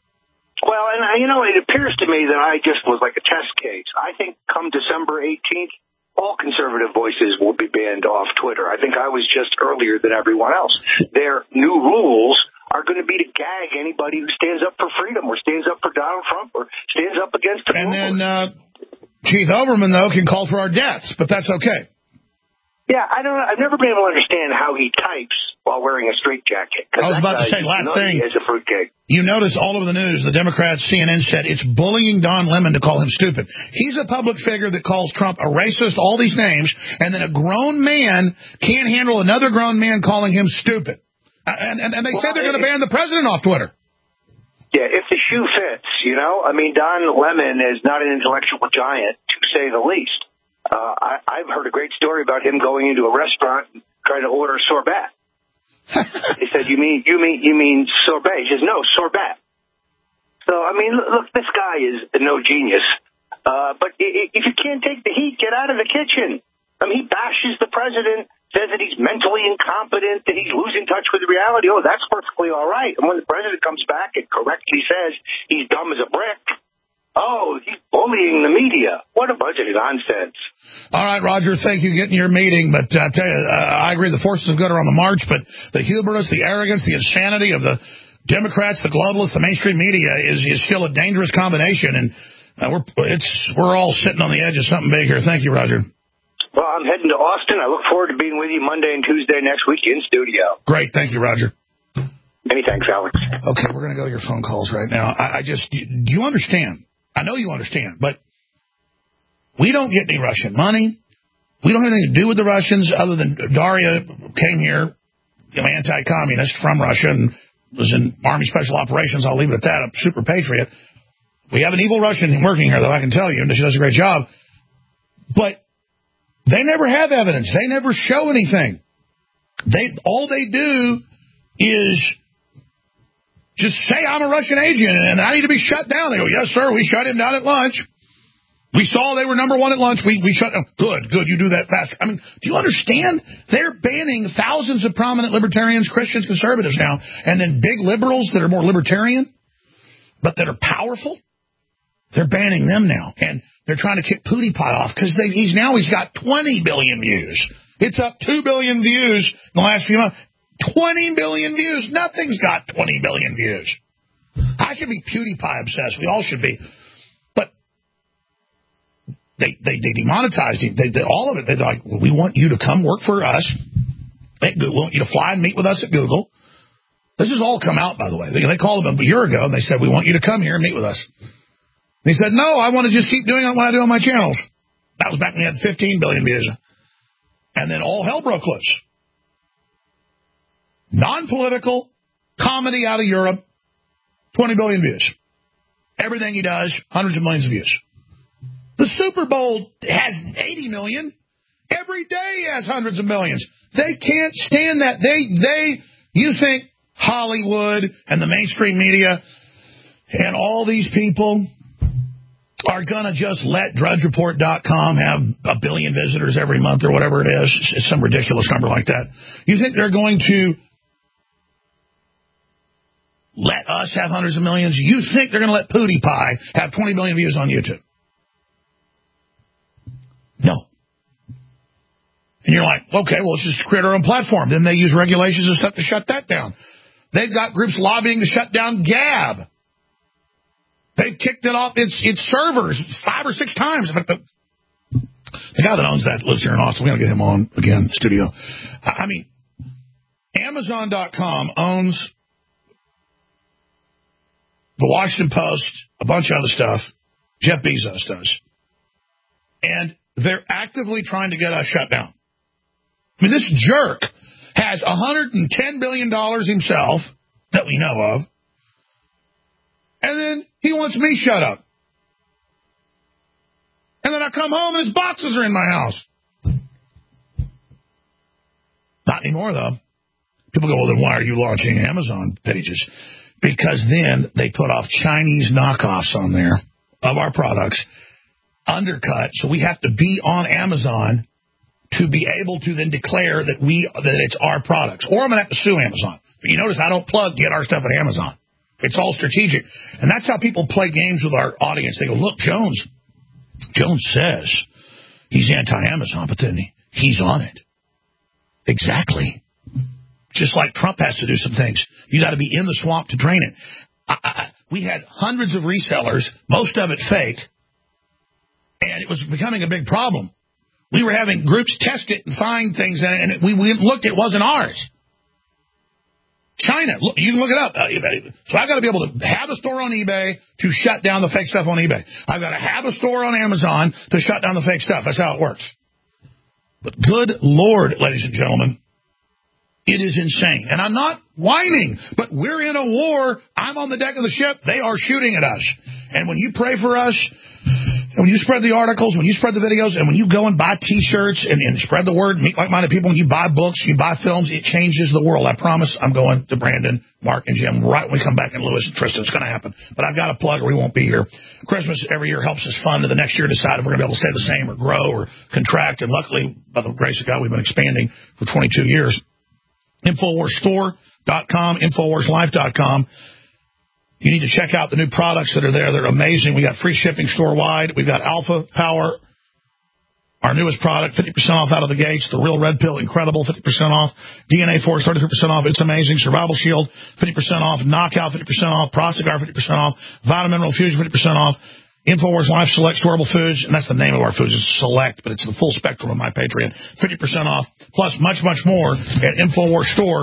Well, and, you know, it appears to me that I just was like a test case. I think come December eighteenth, all conservative voices will be banned off Twitter. I think I was just earlier than everyone else. Their new rules are going to be to gag anybody who stands up for freedom or stands up for Donald Trump or stands up against the And then uh, Keith Olbermann, though, can call for our deaths, but that's okay. Yeah, I don't. I've never been able to understand how he types while wearing a straitjacket. I was about to say, last thing, as a fruitcake. You notice all over the news, the Democrats, C N N said it's bullying Don Lemon to call him stupid. He's a public figure that calls Trump a racist, all these names, and then a grown man can't handle another grown man calling him stupid. And, and, and they well, said they're going to ban the president off Twitter. Yeah, if the shoe fits, you know. I mean, Don Lemon is not an intellectual giant, to say the least. Uh, I, I've heard a great story about him going into a restaurant and trying to order sorbet. He said, you mean, you mean, you mean sorbet? He says, no, sorbet. So, I mean, look, this guy is no genius. Uh, but if you can't take the heat, get out of the kitchen. I mean, he bashes the president, says that he's mentally incompetent, that he's losing touch with reality. Oh, that's perfectly all right. And when the president comes back and correctly says he's dumb as a brick, oh, he's bullying the media. What a bunch of nonsense. All right, Roger, thank you for getting your meeting. But uh, I tell you, uh, I agree the forces of good are on the march, but the hubris, the arrogance, the insanity of the Democrats, the globalists, the mainstream media is, is still a dangerous combination. And uh, we're it's we're all sitting on the edge of something big here. Thank you, Roger. Well, I'm heading to Austin. I look forward to being with you Monday and Tuesday next week in studio. Great. Thank you, Roger. Many thanks, Alex. Okay, we're going to go to your phone calls right now. I, I just, do you understand? I know you understand, but we don't get any Russian money. We don't have anything to do with the Russians other than Daria came here, you know, anti-communist from Russia and was in Army Special Operations. I'll leave it at that, a super patriot. We have an evil Russian working here, though, I can tell you, and she does a great job. But they never have evidence. They never show anything. They all they do is just say I'm a Russian agent and I need to be shut down. They go, yes, sir, we shut him down at lunch. We saw they were number one at lunch. We we shut them. Good, good, you do that faster. I mean, do you understand? They're banning thousands of prominent libertarians, Christians, conservatives now, and then big liberals that are more libertarian, but that are powerful. They're banning them now, and they're trying to kick PewDiePie off because he's now he's got twenty billion views. It's up two billion views in the last few months. twenty billion views. Nothing's got twenty billion views. I should be PewDiePie obsessed. We all should be. But they they, they demonetized him. They did all of it. They're like, well, we want you to come work for us. We want you to fly and meet with us at Google. This has all come out, by the way. They, they called him a year ago, and they said, we want you to come here and meet with us. And he said, no, I want to just keep doing what I do on my channels. That was back when he had fifteen billion views. And then all hell broke loose. Non-political comedy out of Europe, twenty billion views. Everything he does, hundreds of millions of views. The Super Bowl has eighty million. Every day he has hundreds of millions. They can't stand that. They, they, you think Hollywood and the mainstream media and all these people are going to just let Drudge Report dot com have a billion visitors every month or whatever it is. It's some ridiculous number like that. You think they're going to let us have hundreds of millions? You think they're going to let PewDiePie have twenty million views on YouTube? No. And you're like, okay, well, let's just create our own platform. Then they use regulations and stuff to shut that down. They've got groups lobbying to shut down Gab. They've kicked it off its its servers five or six times. In fact, the, the guy that owns that lives here in Austin. We're going to get him on again, studio. I mean, Amazon dot com owns the Washington Post, a bunch of other stuff. Jeff Bezos does. And they're actively trying to get us shut down. I mean, this jerk has one hundred ten billion dollars himself that we know of. And then he wants me shut up. And then I come home and his boxes are in my house. Not anymore, though. People go, well, then why are you launching Amazon pages? Because then they put off Chinese knockoffs on there of our products, undercut, so we have to be on Amazon to be able to then declare that we that it's our products. Or I'm going to have to sue Amazon. But you notice I don't plug get our stuff at Amazon. It's all strategic. And that's how people play games with our audience. They go, look, Jones, Jones says he's anti-Amazon, but then he, he's on it. Exactly. Just like Trump has to do some things. You got to be in the swamp to drain it. I, I, we had hundreds of resellers, most of it fake, and it was becoming a big problem. We were having groups test it and find things in it, and it, we, we looked, it wasn't ours. China, look, you can look it up. Uh, so I've got to be able to have a store on eBay to shut down the fake stuff on eBay. I've got to have a store on Amazon to shut down the fake stuff. That's how it works. But good Lord, ladies and gentlemen, it is insane. And I'm not whining, but we're in a war. I'm on the deck of the ship. They are shooting at us. And when you pray for us, and when you spread the articles, when you spread the videos, and when you go and buy T-shirts and, and spread the word, meet like-minded people, when you buy books, you buy films, it changes the world. I promise I'm going to Brandon, Mark, and Jim right when we come back, and Lewis and Tristan. It's going to happen. But I've got to plug or we won't be here. Christmas every year helps us fund to the next year decide if we're going to be able to stay the same or grow or contract. And luckily, by the grace of God, we've been expanding for twenty-two years. Infowars Store dot com, Infowars Life dot com. You need to check out the new products that are there. They're amazing. We got free shipping store-wide. We've got Alpha Power, our newest product, fifty percent off out of the gates. The Real Red Pill, incredible, fifty percent off. D N A Force, thirty-three percent off. It's amazing. Survival Shield, fifty percent off. Knockout, fifty percent off. Prostagar, fifty percent off. Vitamin Mineral Fusion, fifty percent off. Infowars Life Select Storable Foods, and that's the name of our foods. It's Select, but it's the full spectrum of my Patreon. fifty percent off, plus much, much more at Infowars Store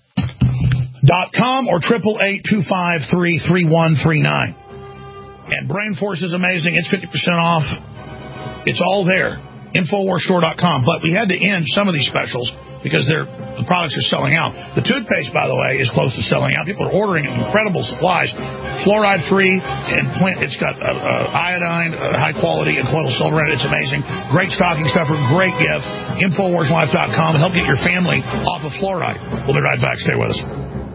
dot com or triple eight two five three three one three nine. And Brain Force is amazing. It's fifty percent off. It's all there. Infowars Store dot com. But we had to end some of these specials because they're, the products are selling out. The toothpaste, by the way, is close to selling out. People are ordering incredible supplies. Fluoride-free, and plant, it's got uh, uh, iodine, uh, high quality, and colloidal silver in it. It's amazing. Great stocking stuffer, great gift. Infowars Life dot com to help get your family off of fluoride. We'll be right back. Stay with us.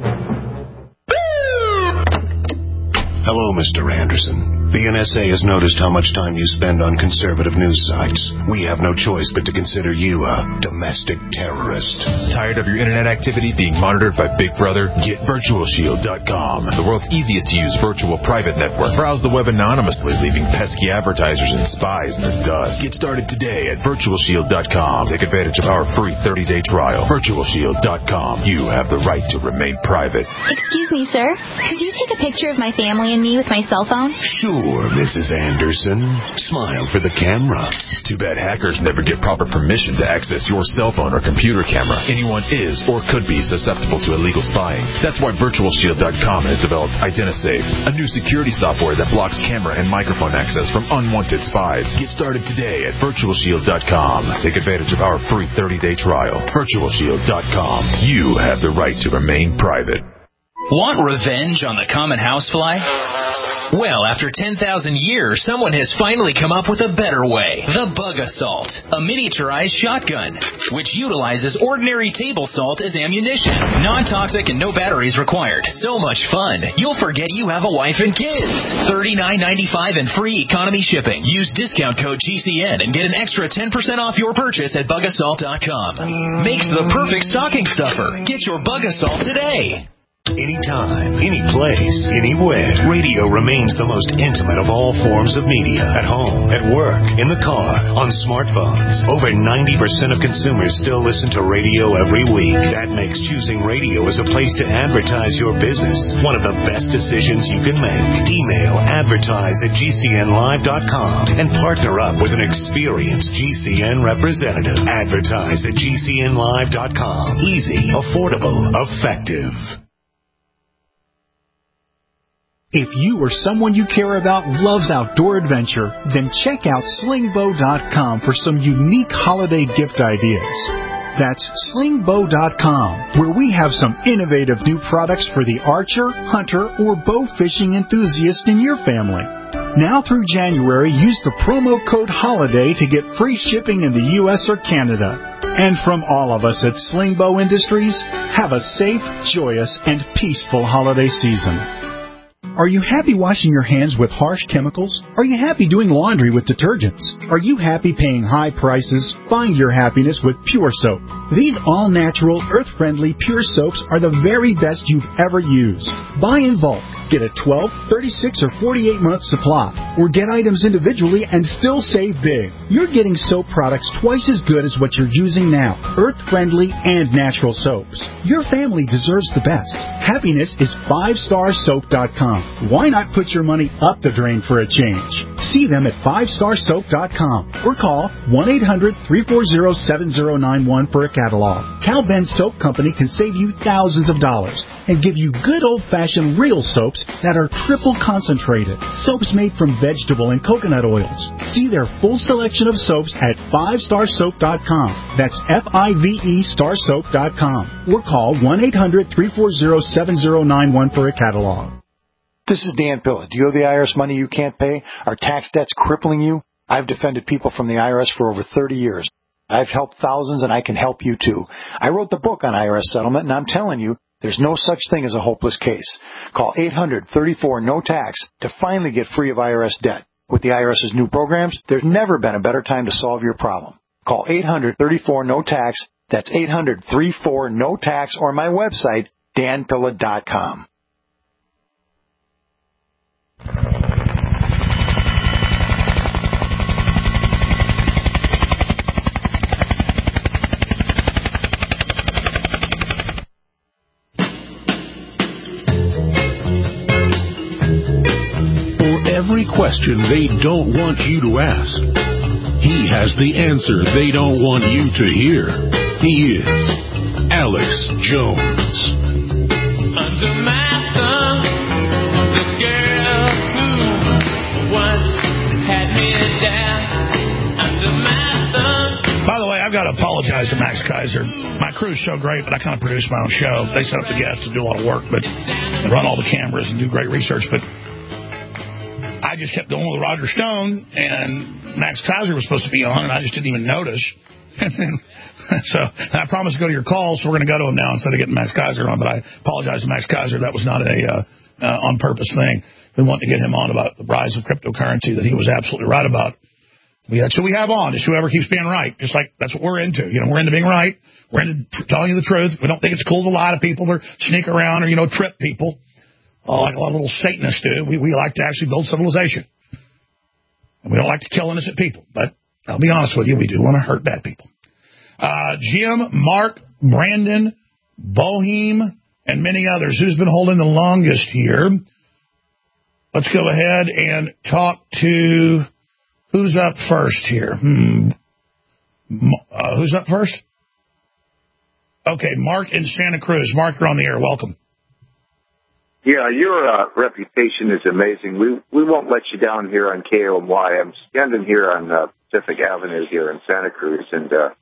Hello, Mister Anderson. The N S A has noticed how much time you spend on conservative news sites. We have no choice but to consider you a domestic terrorist. Tired of your internet activity being monitored by Big Brother? Get Virtual Shield dot com, the world's easiest to use virtual private network. Browse the web anonymously, leaving pesky advertisers and spies in the dust. Get started today at Virtual Shield dot com. Take advantage of our free thirty-day trial. Virtual Shield dot com. You have the right to remain private. Excuse me, sir. Could you take a picture of my family and me with my cell phone? Sure, Missus Anderson. Smile for the camera. It's too bad hackers never get proper permission to access your cell phone or computer camera. Anyone is or could be susceptible to illegal spying. That's why Virtual Shield dot com has developed IdentiSafe, a new security software that blocks camera and microphone access from unwanted spies. Get started today at Virtual Shield dot com. Take advantage of our free thirty-day trial. Virtual Shield dot com. You have the right to remain private. Want revenge on the common housefly? Well, after ten thousand years, someone has finally come up with a better way. The Bug Assault, a miniaturized shotgun, which utilizes ordinary table salt as ammunition. Non-toxic and no batteries required. So much fun, you'll forget you have a wife and kids. thirty-nine ninety-five and free economy shipping. Use discount code G C N and get an extra ten percent off your purchase at bug assault dot com. Makes the perfect stocking stuffer. Get your Bug Assault today. Anytime, any place, anywhere, radio remains the most intimate of all forms of media. At home, at work, in the car, on smartphones. Over ninety percent of consumers still listen to radio every week. That makes choosing radio as a place to advertise your business one of the best decisions you can make. Email advertise at G C N live dot com and partner up with an experienced G C N representative. Advertise at G C N live dot com. Easy, affordable, effective. If you or someone you care about loves outdoor adventure, then check out sling bow dot com for some unique holiday gift ideas. That's sling bow dot com, where we have some innovative new products for the archer, hunter, or bow fishing enthusiast in your family. Now through January, use the promo code HOLIDAY to get free shipping in the U S or Canada. And from all of us at Sling Bow Industries, have a safe, joyous, and peaceful holiday season. Are you happy washing your hands with harsh chemicals? Are you happy doing laundry with detergents? Are you happy paying high prices? Find your happiness with Pure Soap. These all-natural, earth-friendly Pure Soaps are the very best you've ever used. Buy in bulk. Get a twelve, thirty-six, or forty-eight month supply. Or get items individually and still save big. You're getting soap products twice as good as what you're using now. Earth-friendly and natural soaps. Your family deserves the best. Happiness is five star soap dot com. Why not put your money up the drain for a change? See them at five star soap dot com or call one eight hundred, three four zero, seven zero nine one for a catalog. Cal Ben Soap Company can save you thousands of dollars and give you good old-fashioned real soaps that are triple concentrated. Soaps made from vegetable and coconut oils. See their full selection of soaps at five star soap dot com. That's F I V E star soap dot com. Or call one eight hundred, three four zero, seven zero nine one for a catalog. This is Dan Pilla. Do you owe the I R S money you can't pay? Are tax debts crippling you? I've defended people from the I R S for over thirty years. I've helped thousands, and I can help you too. I wrote the book on I R S settlement, and I'm telling you, there's no such thing as a hopeless case. Call eight hundred, thirty-four, no tax to finally get free of I R S debt. With the IRS's new programs, there's never been a better time to solve your problem. Call eight hundred, thirty-four, no tax. That's eight hundred, thirty-four, no tax, or my website, dan pilla dot com. Every question they don't want you to ask, he has the answer they don't want you to hear. He is Alex Jones. Under my thumb, the girl who once had me down. Under my thumb. By the way, I've got to apologize to Max Kaiser. My crew's so great, but I kind of produce my own show. They set up the guests to do a lot of work, but and run all the cameras and do great research, but I just kept going with Roger Stone, and Max Kaiser was supposed to be on, and I just didn't even notice. And then, so I promised to go to your call, so we're going to go to him now instead of getting Max Kaiser on. But I apologize to Max Kaiser. That was not a uh, uh, on-purpose thing. We wanted to get him on about the rise of cryptocurrency that he was absolutely right about. We had, so we have on, just whoever keeps being right. Just like that's what we're into. You know, we're into being right. We're into telling you the truth. We don't think it's cool to lie to people or sneak around or, you know, trip people. Oh, like a lot of little Satanists do. We, we like to actually build civilization. And we don't like to kill innocent people. But I'll be honest with you, we do want to hurt bad people. Uh, Jim, Mark, Brandon, Bohem, and many others. Who's been holding the longest here? Let's go ahead and talk to... Who's up first here? Hmm. Uh, who's up first? Okay, Mark in Santa Cruz. Mark, you're on the air. Welcome. Yeah, your uh, reputation is amazing. We we won't let you down here on K O M Y. I'm standing here on uh, Pacific Avenue here in Santa Cruz, and uh,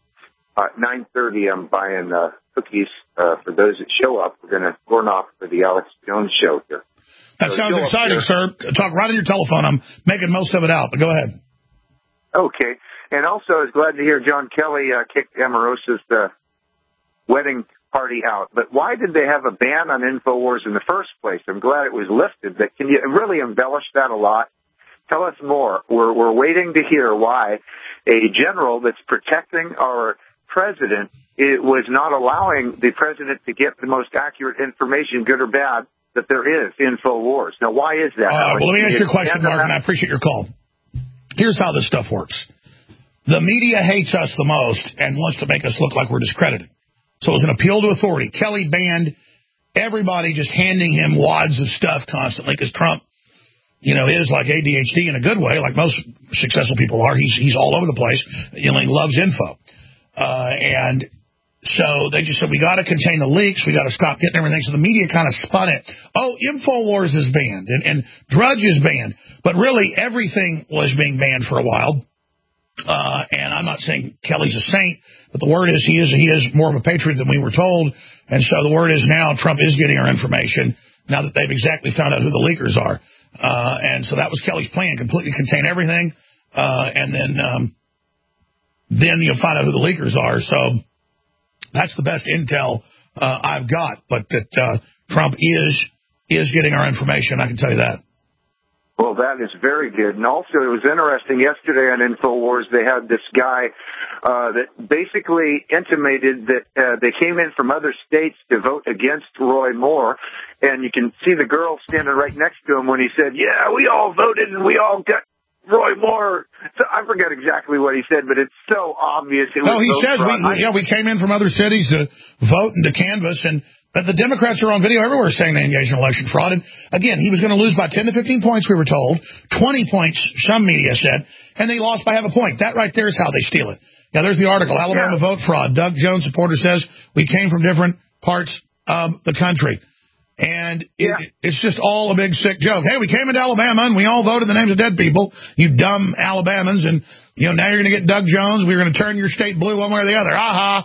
Uh, at nine thirty, I'm buying uh, cookies uh, for those that show up. We're going to run off for the Alex Jones show here. That so sounds exciting, sir. Talk right on your telephone. I'm making most of it out, but go ahead. Okay. And also, I was glad to hear John Kelly uh, kicked Omarosa's uh, wedding party out. But why did they have a ban on InfoWars in the first place? I'm glad it was lifted. But can you really embellish that a lot? Tell us more. We're, we're waiting to hear why a general that's protecting our president it was not allowing the president to get the most accurate information, good or bad, that there is InfoWars. Now, why is that? Uh, well, let me ask you a question, Mark, and I appreciate your call. Here's how this stuff works. The media hates us the most and wants to make us look like we're discredited. So it was an appeal to authority. Kelly banned everybody just handing him wads of stuff constantly because Trump, you know, is like A D H D in a good way, like most successful people are. He's he's all over the place. You know, he loves info. Uh, and so they just said, we got to contain the leaks. We got to stop getting everything. So the media kind of spun it. Oh, InfoWars is banned and, and Drudge is banned. But really, everything was being banned for a while. Uh, and I'm not saying Kelly's a saint, but the word is he is he is more of a patriot than we were told. And so the word is now Trump is getting our information now that they've exactly found out who the leakers are. Uh, and so that was Kelly's plan, completely contain everything. Uh, and then, um, then you'll find out who the leakers are. So that's the best intel, uh, I've got. But that, uh, Trump is, is getting our information. I can tell you that. Well, that is very good. And also, it was interesting, yesterday on InfoWars, they had this guy uh, that basically intimated that uh, they came in from other states to vote against Roy Moore. And you can see the girl standing right next to him when he said, yeah, we all voted and we all got Roy Moore. So I forget exactly what he said, but it's so obvious. It no, was he says, we, yeah, we came in from other cities to vote and to canvass, and but the Democrats are on video everywhere saying they engaged in election fraud. And again, he was going to lose by ten to fifteen points, we were told. twenty points, some media said. And they lost by half a point. That right there is how they steal it. Yeah, there's the article. Alabama yeah. vote fraud. Doug Jones supporter says we came from different parts of the country. And it, yeah. it's just all a big sick joke. Hey, we came into Alabama and we all voted the names of dead people, you dumb Alabamans. And, you know, now you're going to get Doug Jones. We're going to turn your state blue one way or the other. Aha.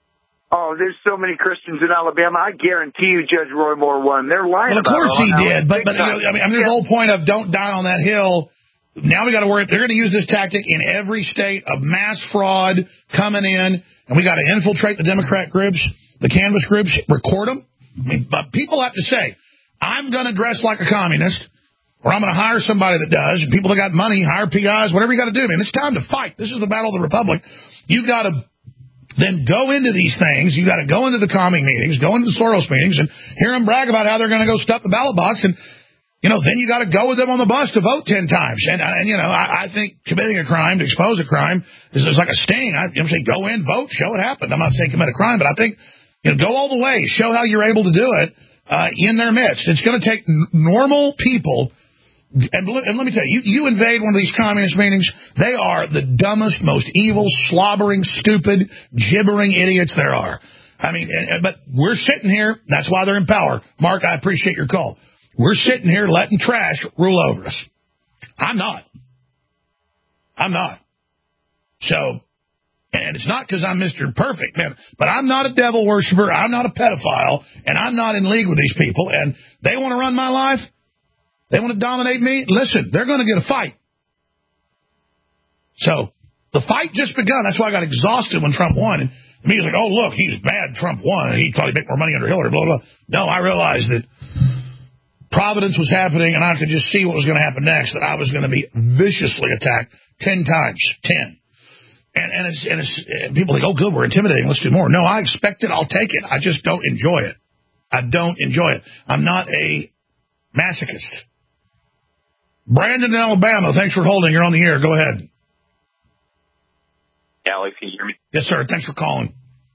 Oh, there's so many Christians in Alabama. I guarantee you Judge Roy Moore won. They're lying well, of about course it. he did. But, but you know, I mean, I mean, there's yeah. the whole point of don't die on that hill. Now we got to worry. They're going to use this tactic in every state of mass fraud coming in. And we got to infiltrate the Democrat groups, the canvas groups, record them. I mean, but people have to say, I'm going to dress like a communist, or I'm going to hire somebody that does. And people that got money, hire P Is, whatever you got to do, man. It's time to fight. This is the battle of the Republic. You got to then go into these things. You got to go into the commie meetings, go into the Soros meetings, and hear them brag about how they're going to go stuff the ballot box. And, you know, then you got to go with them on the bus to vote ten times. And, and you know, I, I think committing a crime to expose a crime is, is like a sting. I, I'm saying go in, vote, show it happened. I'm not saying commit a crime, but I think, you know, go all the way, show how you're able to do it uh, in their midst. It's going to take n- normal people. And, and let me tell you, you, you invade one of these communist meetings, they are the dumbest, most evil, slobbering, stupid, gibbering idiots there are. I mean, and, but we're sitting here. That's why they're in power. Mark, I appreciate your call. We're sitting here letting trash rule over us. I'm not. I'm not. So, and it's not because I'm Mister Perfect, man, but I'm not a devil worshiper. I'm not a pedophile, and I'm not in league with these people, and they want to run my life. They want to dominate me. Listen, they're going to get a fight. So the fight just begun. That's why I got exhausted when Trump won. And me was like, oh, look, he's bad. Trump won. He thought he'd make more money under Hillary, blah, blah, blah. No, I realized that Providence was happening, and I could just see what was going to happen next, that I was going to be viciously attacked ten times, ten. And, and, it's, and, it's, and people think, oh, good, we're intimidating. Let's do more. No, I expect it. I'll take it. I just don't enjoy it. I don't enjoy it. I'm not a masochist. Brandon in Alabama, thanks for holding. You're on the air. Go ahead. Alex, can you hear me? Yes, sir. Thanks for calling.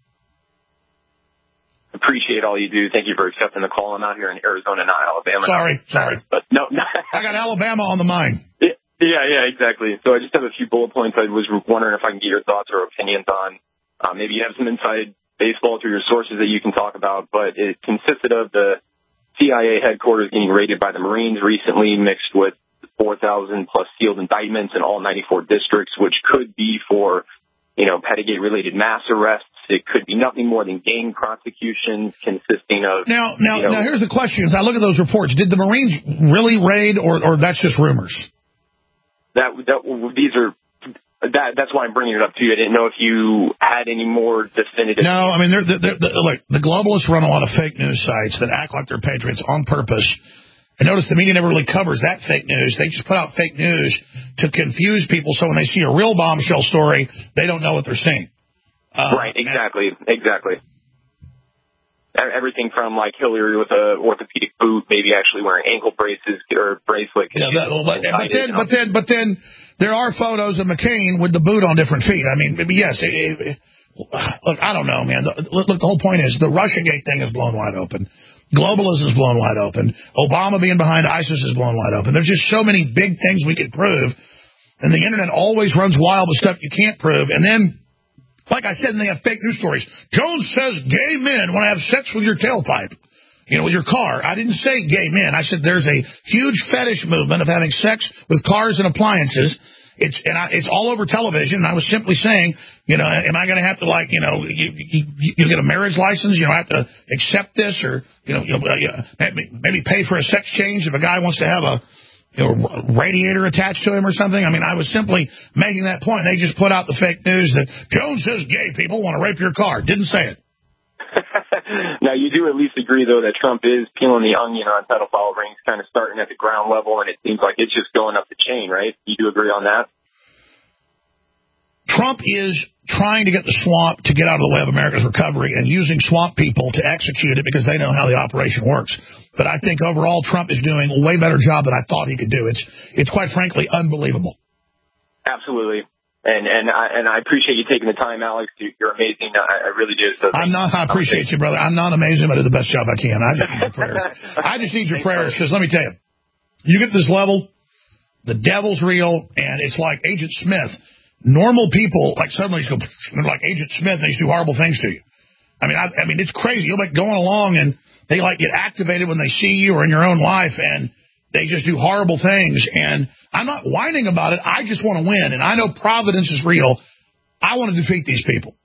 Appreciate all you do. Thank you for accepting the call. I'm out here in Arizona, not Alabama. Sorry, sorry. But no, no. I got Alabama on the mind. Yeah, yeah, yeah, exactly. So I just have a few bullet points I was wondering if I can get your thoughts or opinions on. Uh, maybe you have some inside baseball through your sources that you can talk about, but it consisted of the C I A headquarters getting raided by the Marines recently, mixed with four thousand plus sealed indictments in all ninety-four districts, which could be for you know, Pedagate-related mass arrests. It could be nothing more than gang prosecutions consisting of... Now, now, you know, now here's the question. As I look at those reports, did the Marines really raid, or, or that's just rumors? That, that these are... That, that's why I'm bringing it up to you. I didn't know if you had any more definitive... No, I mean, they're, they're, they're, look, the globalists run a lot of fake news sites that act like they're patriots on purpose. And notice the media never really covers that fake news. They just put out fake news to confuse people, so when they see a real bombshell story, they don't know what they're seeing. Uh, right, exactly, and, exactly. Everything from, like, Hillary with a orthopedic boot, maybe actually wearing ankle braces or bracelet. Yeah, that, well, but, but then, but then, but then, there are photos of McCain with the boot on different feet. I mean, maybe yes. It, it, look, I don't know, man. The, look, the whole point is the Russiagate thing is blown wide open. Globalism is blown wide open. Obama being behind ISIS is blown wide open. There's just so many big things we could prove, and the internet always runs wild with stuff you can't prove. And then, like I said, and they have fake news stories. Jones says gay men want to have sex with your tailpipe. You know, with your car. I didn't say gay men. I said there's a huge fetish movement of having sex with cars and appliances. It's and I, it's all over television. And I was simply saying, you know, am I going to have to, like, you know, you, you, you get a marriage license? You know, I have to accept this, or you know, you know, maybe, maybe pay for a sex change if a guy wants to have a, you know, radiator attached to him or something. I mean, I was simply making that point. They just put out the fake news that Jones says gay people want to rape your car. Didn't say it. Now, you do at least agree, though, that Trump is peeling the onion on pedophile rings, kind of starting at the ground level, and it seems like it's just going up the chain, right? You do agree on that? Trump is trying to get the swamp to get out of the way of America's recovery and using swamp people to execute it because they know how the operation works. But I think overall Trump is doing a way better job than I thought he could do. It's, it's quite frankly, unbelievable. Absolutely. And and I, and I appreciate you taking the time, Alex. You're amazing. I, I really do. So I'm not. I appreciate you, brother. I'm not amazing, but I do the best job I can. I just need your prayers. I just need your prayers because let me tell you, you get to this level, the devil's real, and it's like Agent Smith. Normal people like suddenly just go like Agent Smith, and they just do horrible things to you. I mean, I, I mean, it's crazy. You'll be going along, and they like get activated when they see you or in your own life, and they just do horrible things, and I'm not whining about it. I just want to win, and I know Providence is real. I want to defeat these people.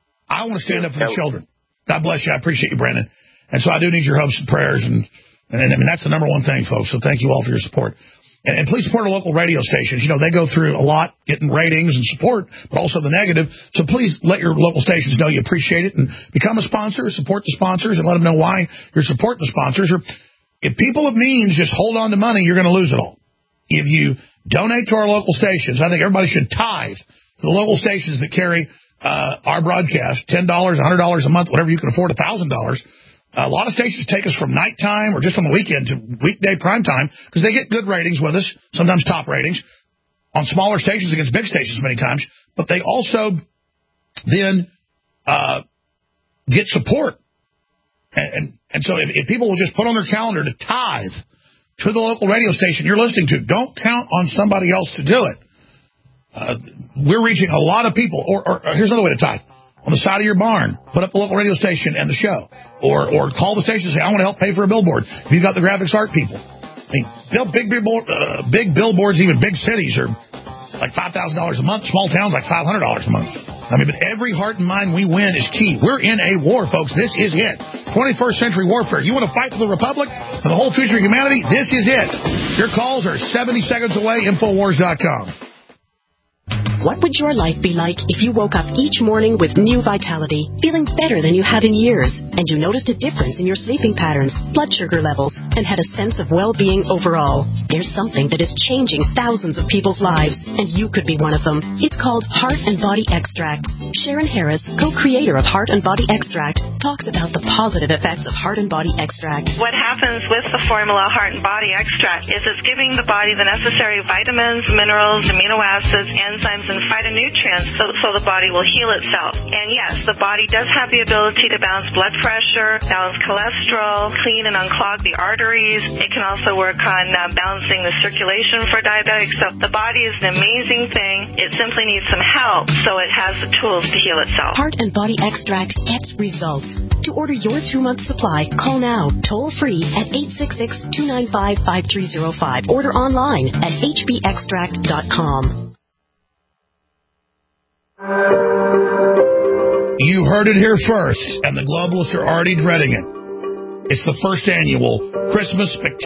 I want to stand up for the children. God bless you. I appreciate you, Brandon. And so I do need your hopes and prayers, and, and I mean, that's the number one thing, folks, so thank you all for your support. And, and please support our local radio stations. You know, they go through a lot getting ratings and support, but also the negative. So please let your local stations know you appreciate it, and become a sponsor, support the sponsors, and let them know why you're supporting the sponsors. Or if people of means just hold on to money, you're going to lose it all. If you donate to our local stations, I think everybody should tithe to the local stations that carry uh, our broadcast, ten dollars, one hundred dollars a month, whatever you can afford, one thousand dollars. Uh, a lot of stations take us from nighttime or just on the weekend to weekday prime time because they get good ratings with us, sometimes top ratings, on smaller stations against big stations many times. But they also then uh, get support. And, and, and so if, if people will just put on their calendar to tithe to the local radio station you're listening to, don't count on somebody else to do it. Uh, we're reaching a lot of people. Or, or, or here's another way to tithe. On the side of your barn, put up the local radio station and the show. Or or call the station and say, I want to help pay for a billboard. If you've got the graphics art people. I mean, big, big, uh, big billboards, even big cities, are like five thousand dollars a month. Small towns, like five hundred dollars a month. I mean, but every heart and mind we win is key. We're in a war, folks. This is it. twenty-first century warfare. You want to fight for the Republic and the whole future of humanity? This is it. Your calls are seventy seconds away. Infowars dot com. What would your life be like if you woke up each morning with new vitality, feeling better than you have in years, and you noticed a difference in your sleeping patterns, blood sugar levels, and had a sense of well-being overall? There's something that is changing thousands of people's lives, and you could be one of them. It's called Heart and Body Extract. Sharon Harris, co-creator of Heart and Body Extract, talks about the positive effects of Heart and Body Extract. What happens with the formula Heart and Body Extract is it's giving the body the necessary vitamins, minerals, amino acids, enzymes, and phytonutrients so, so the body will heal itself. And yes, the body does have the ability to balance blood pressure, balance cholesterol, clean and unclog the arteries. It can also work on uh, balancing the circulation for diabetics. So the body is an amazing thing. It simply needs some help so it has the tools to heal itself. Heart and Body Extract gets results. To order your two-month supply, call now, toll-free at eight six six, two nine five, five three zero five. Order online at h b extract dot com. You heard it here first, and the globalists are already dreading it. It's the first annual Christmas Spectacular.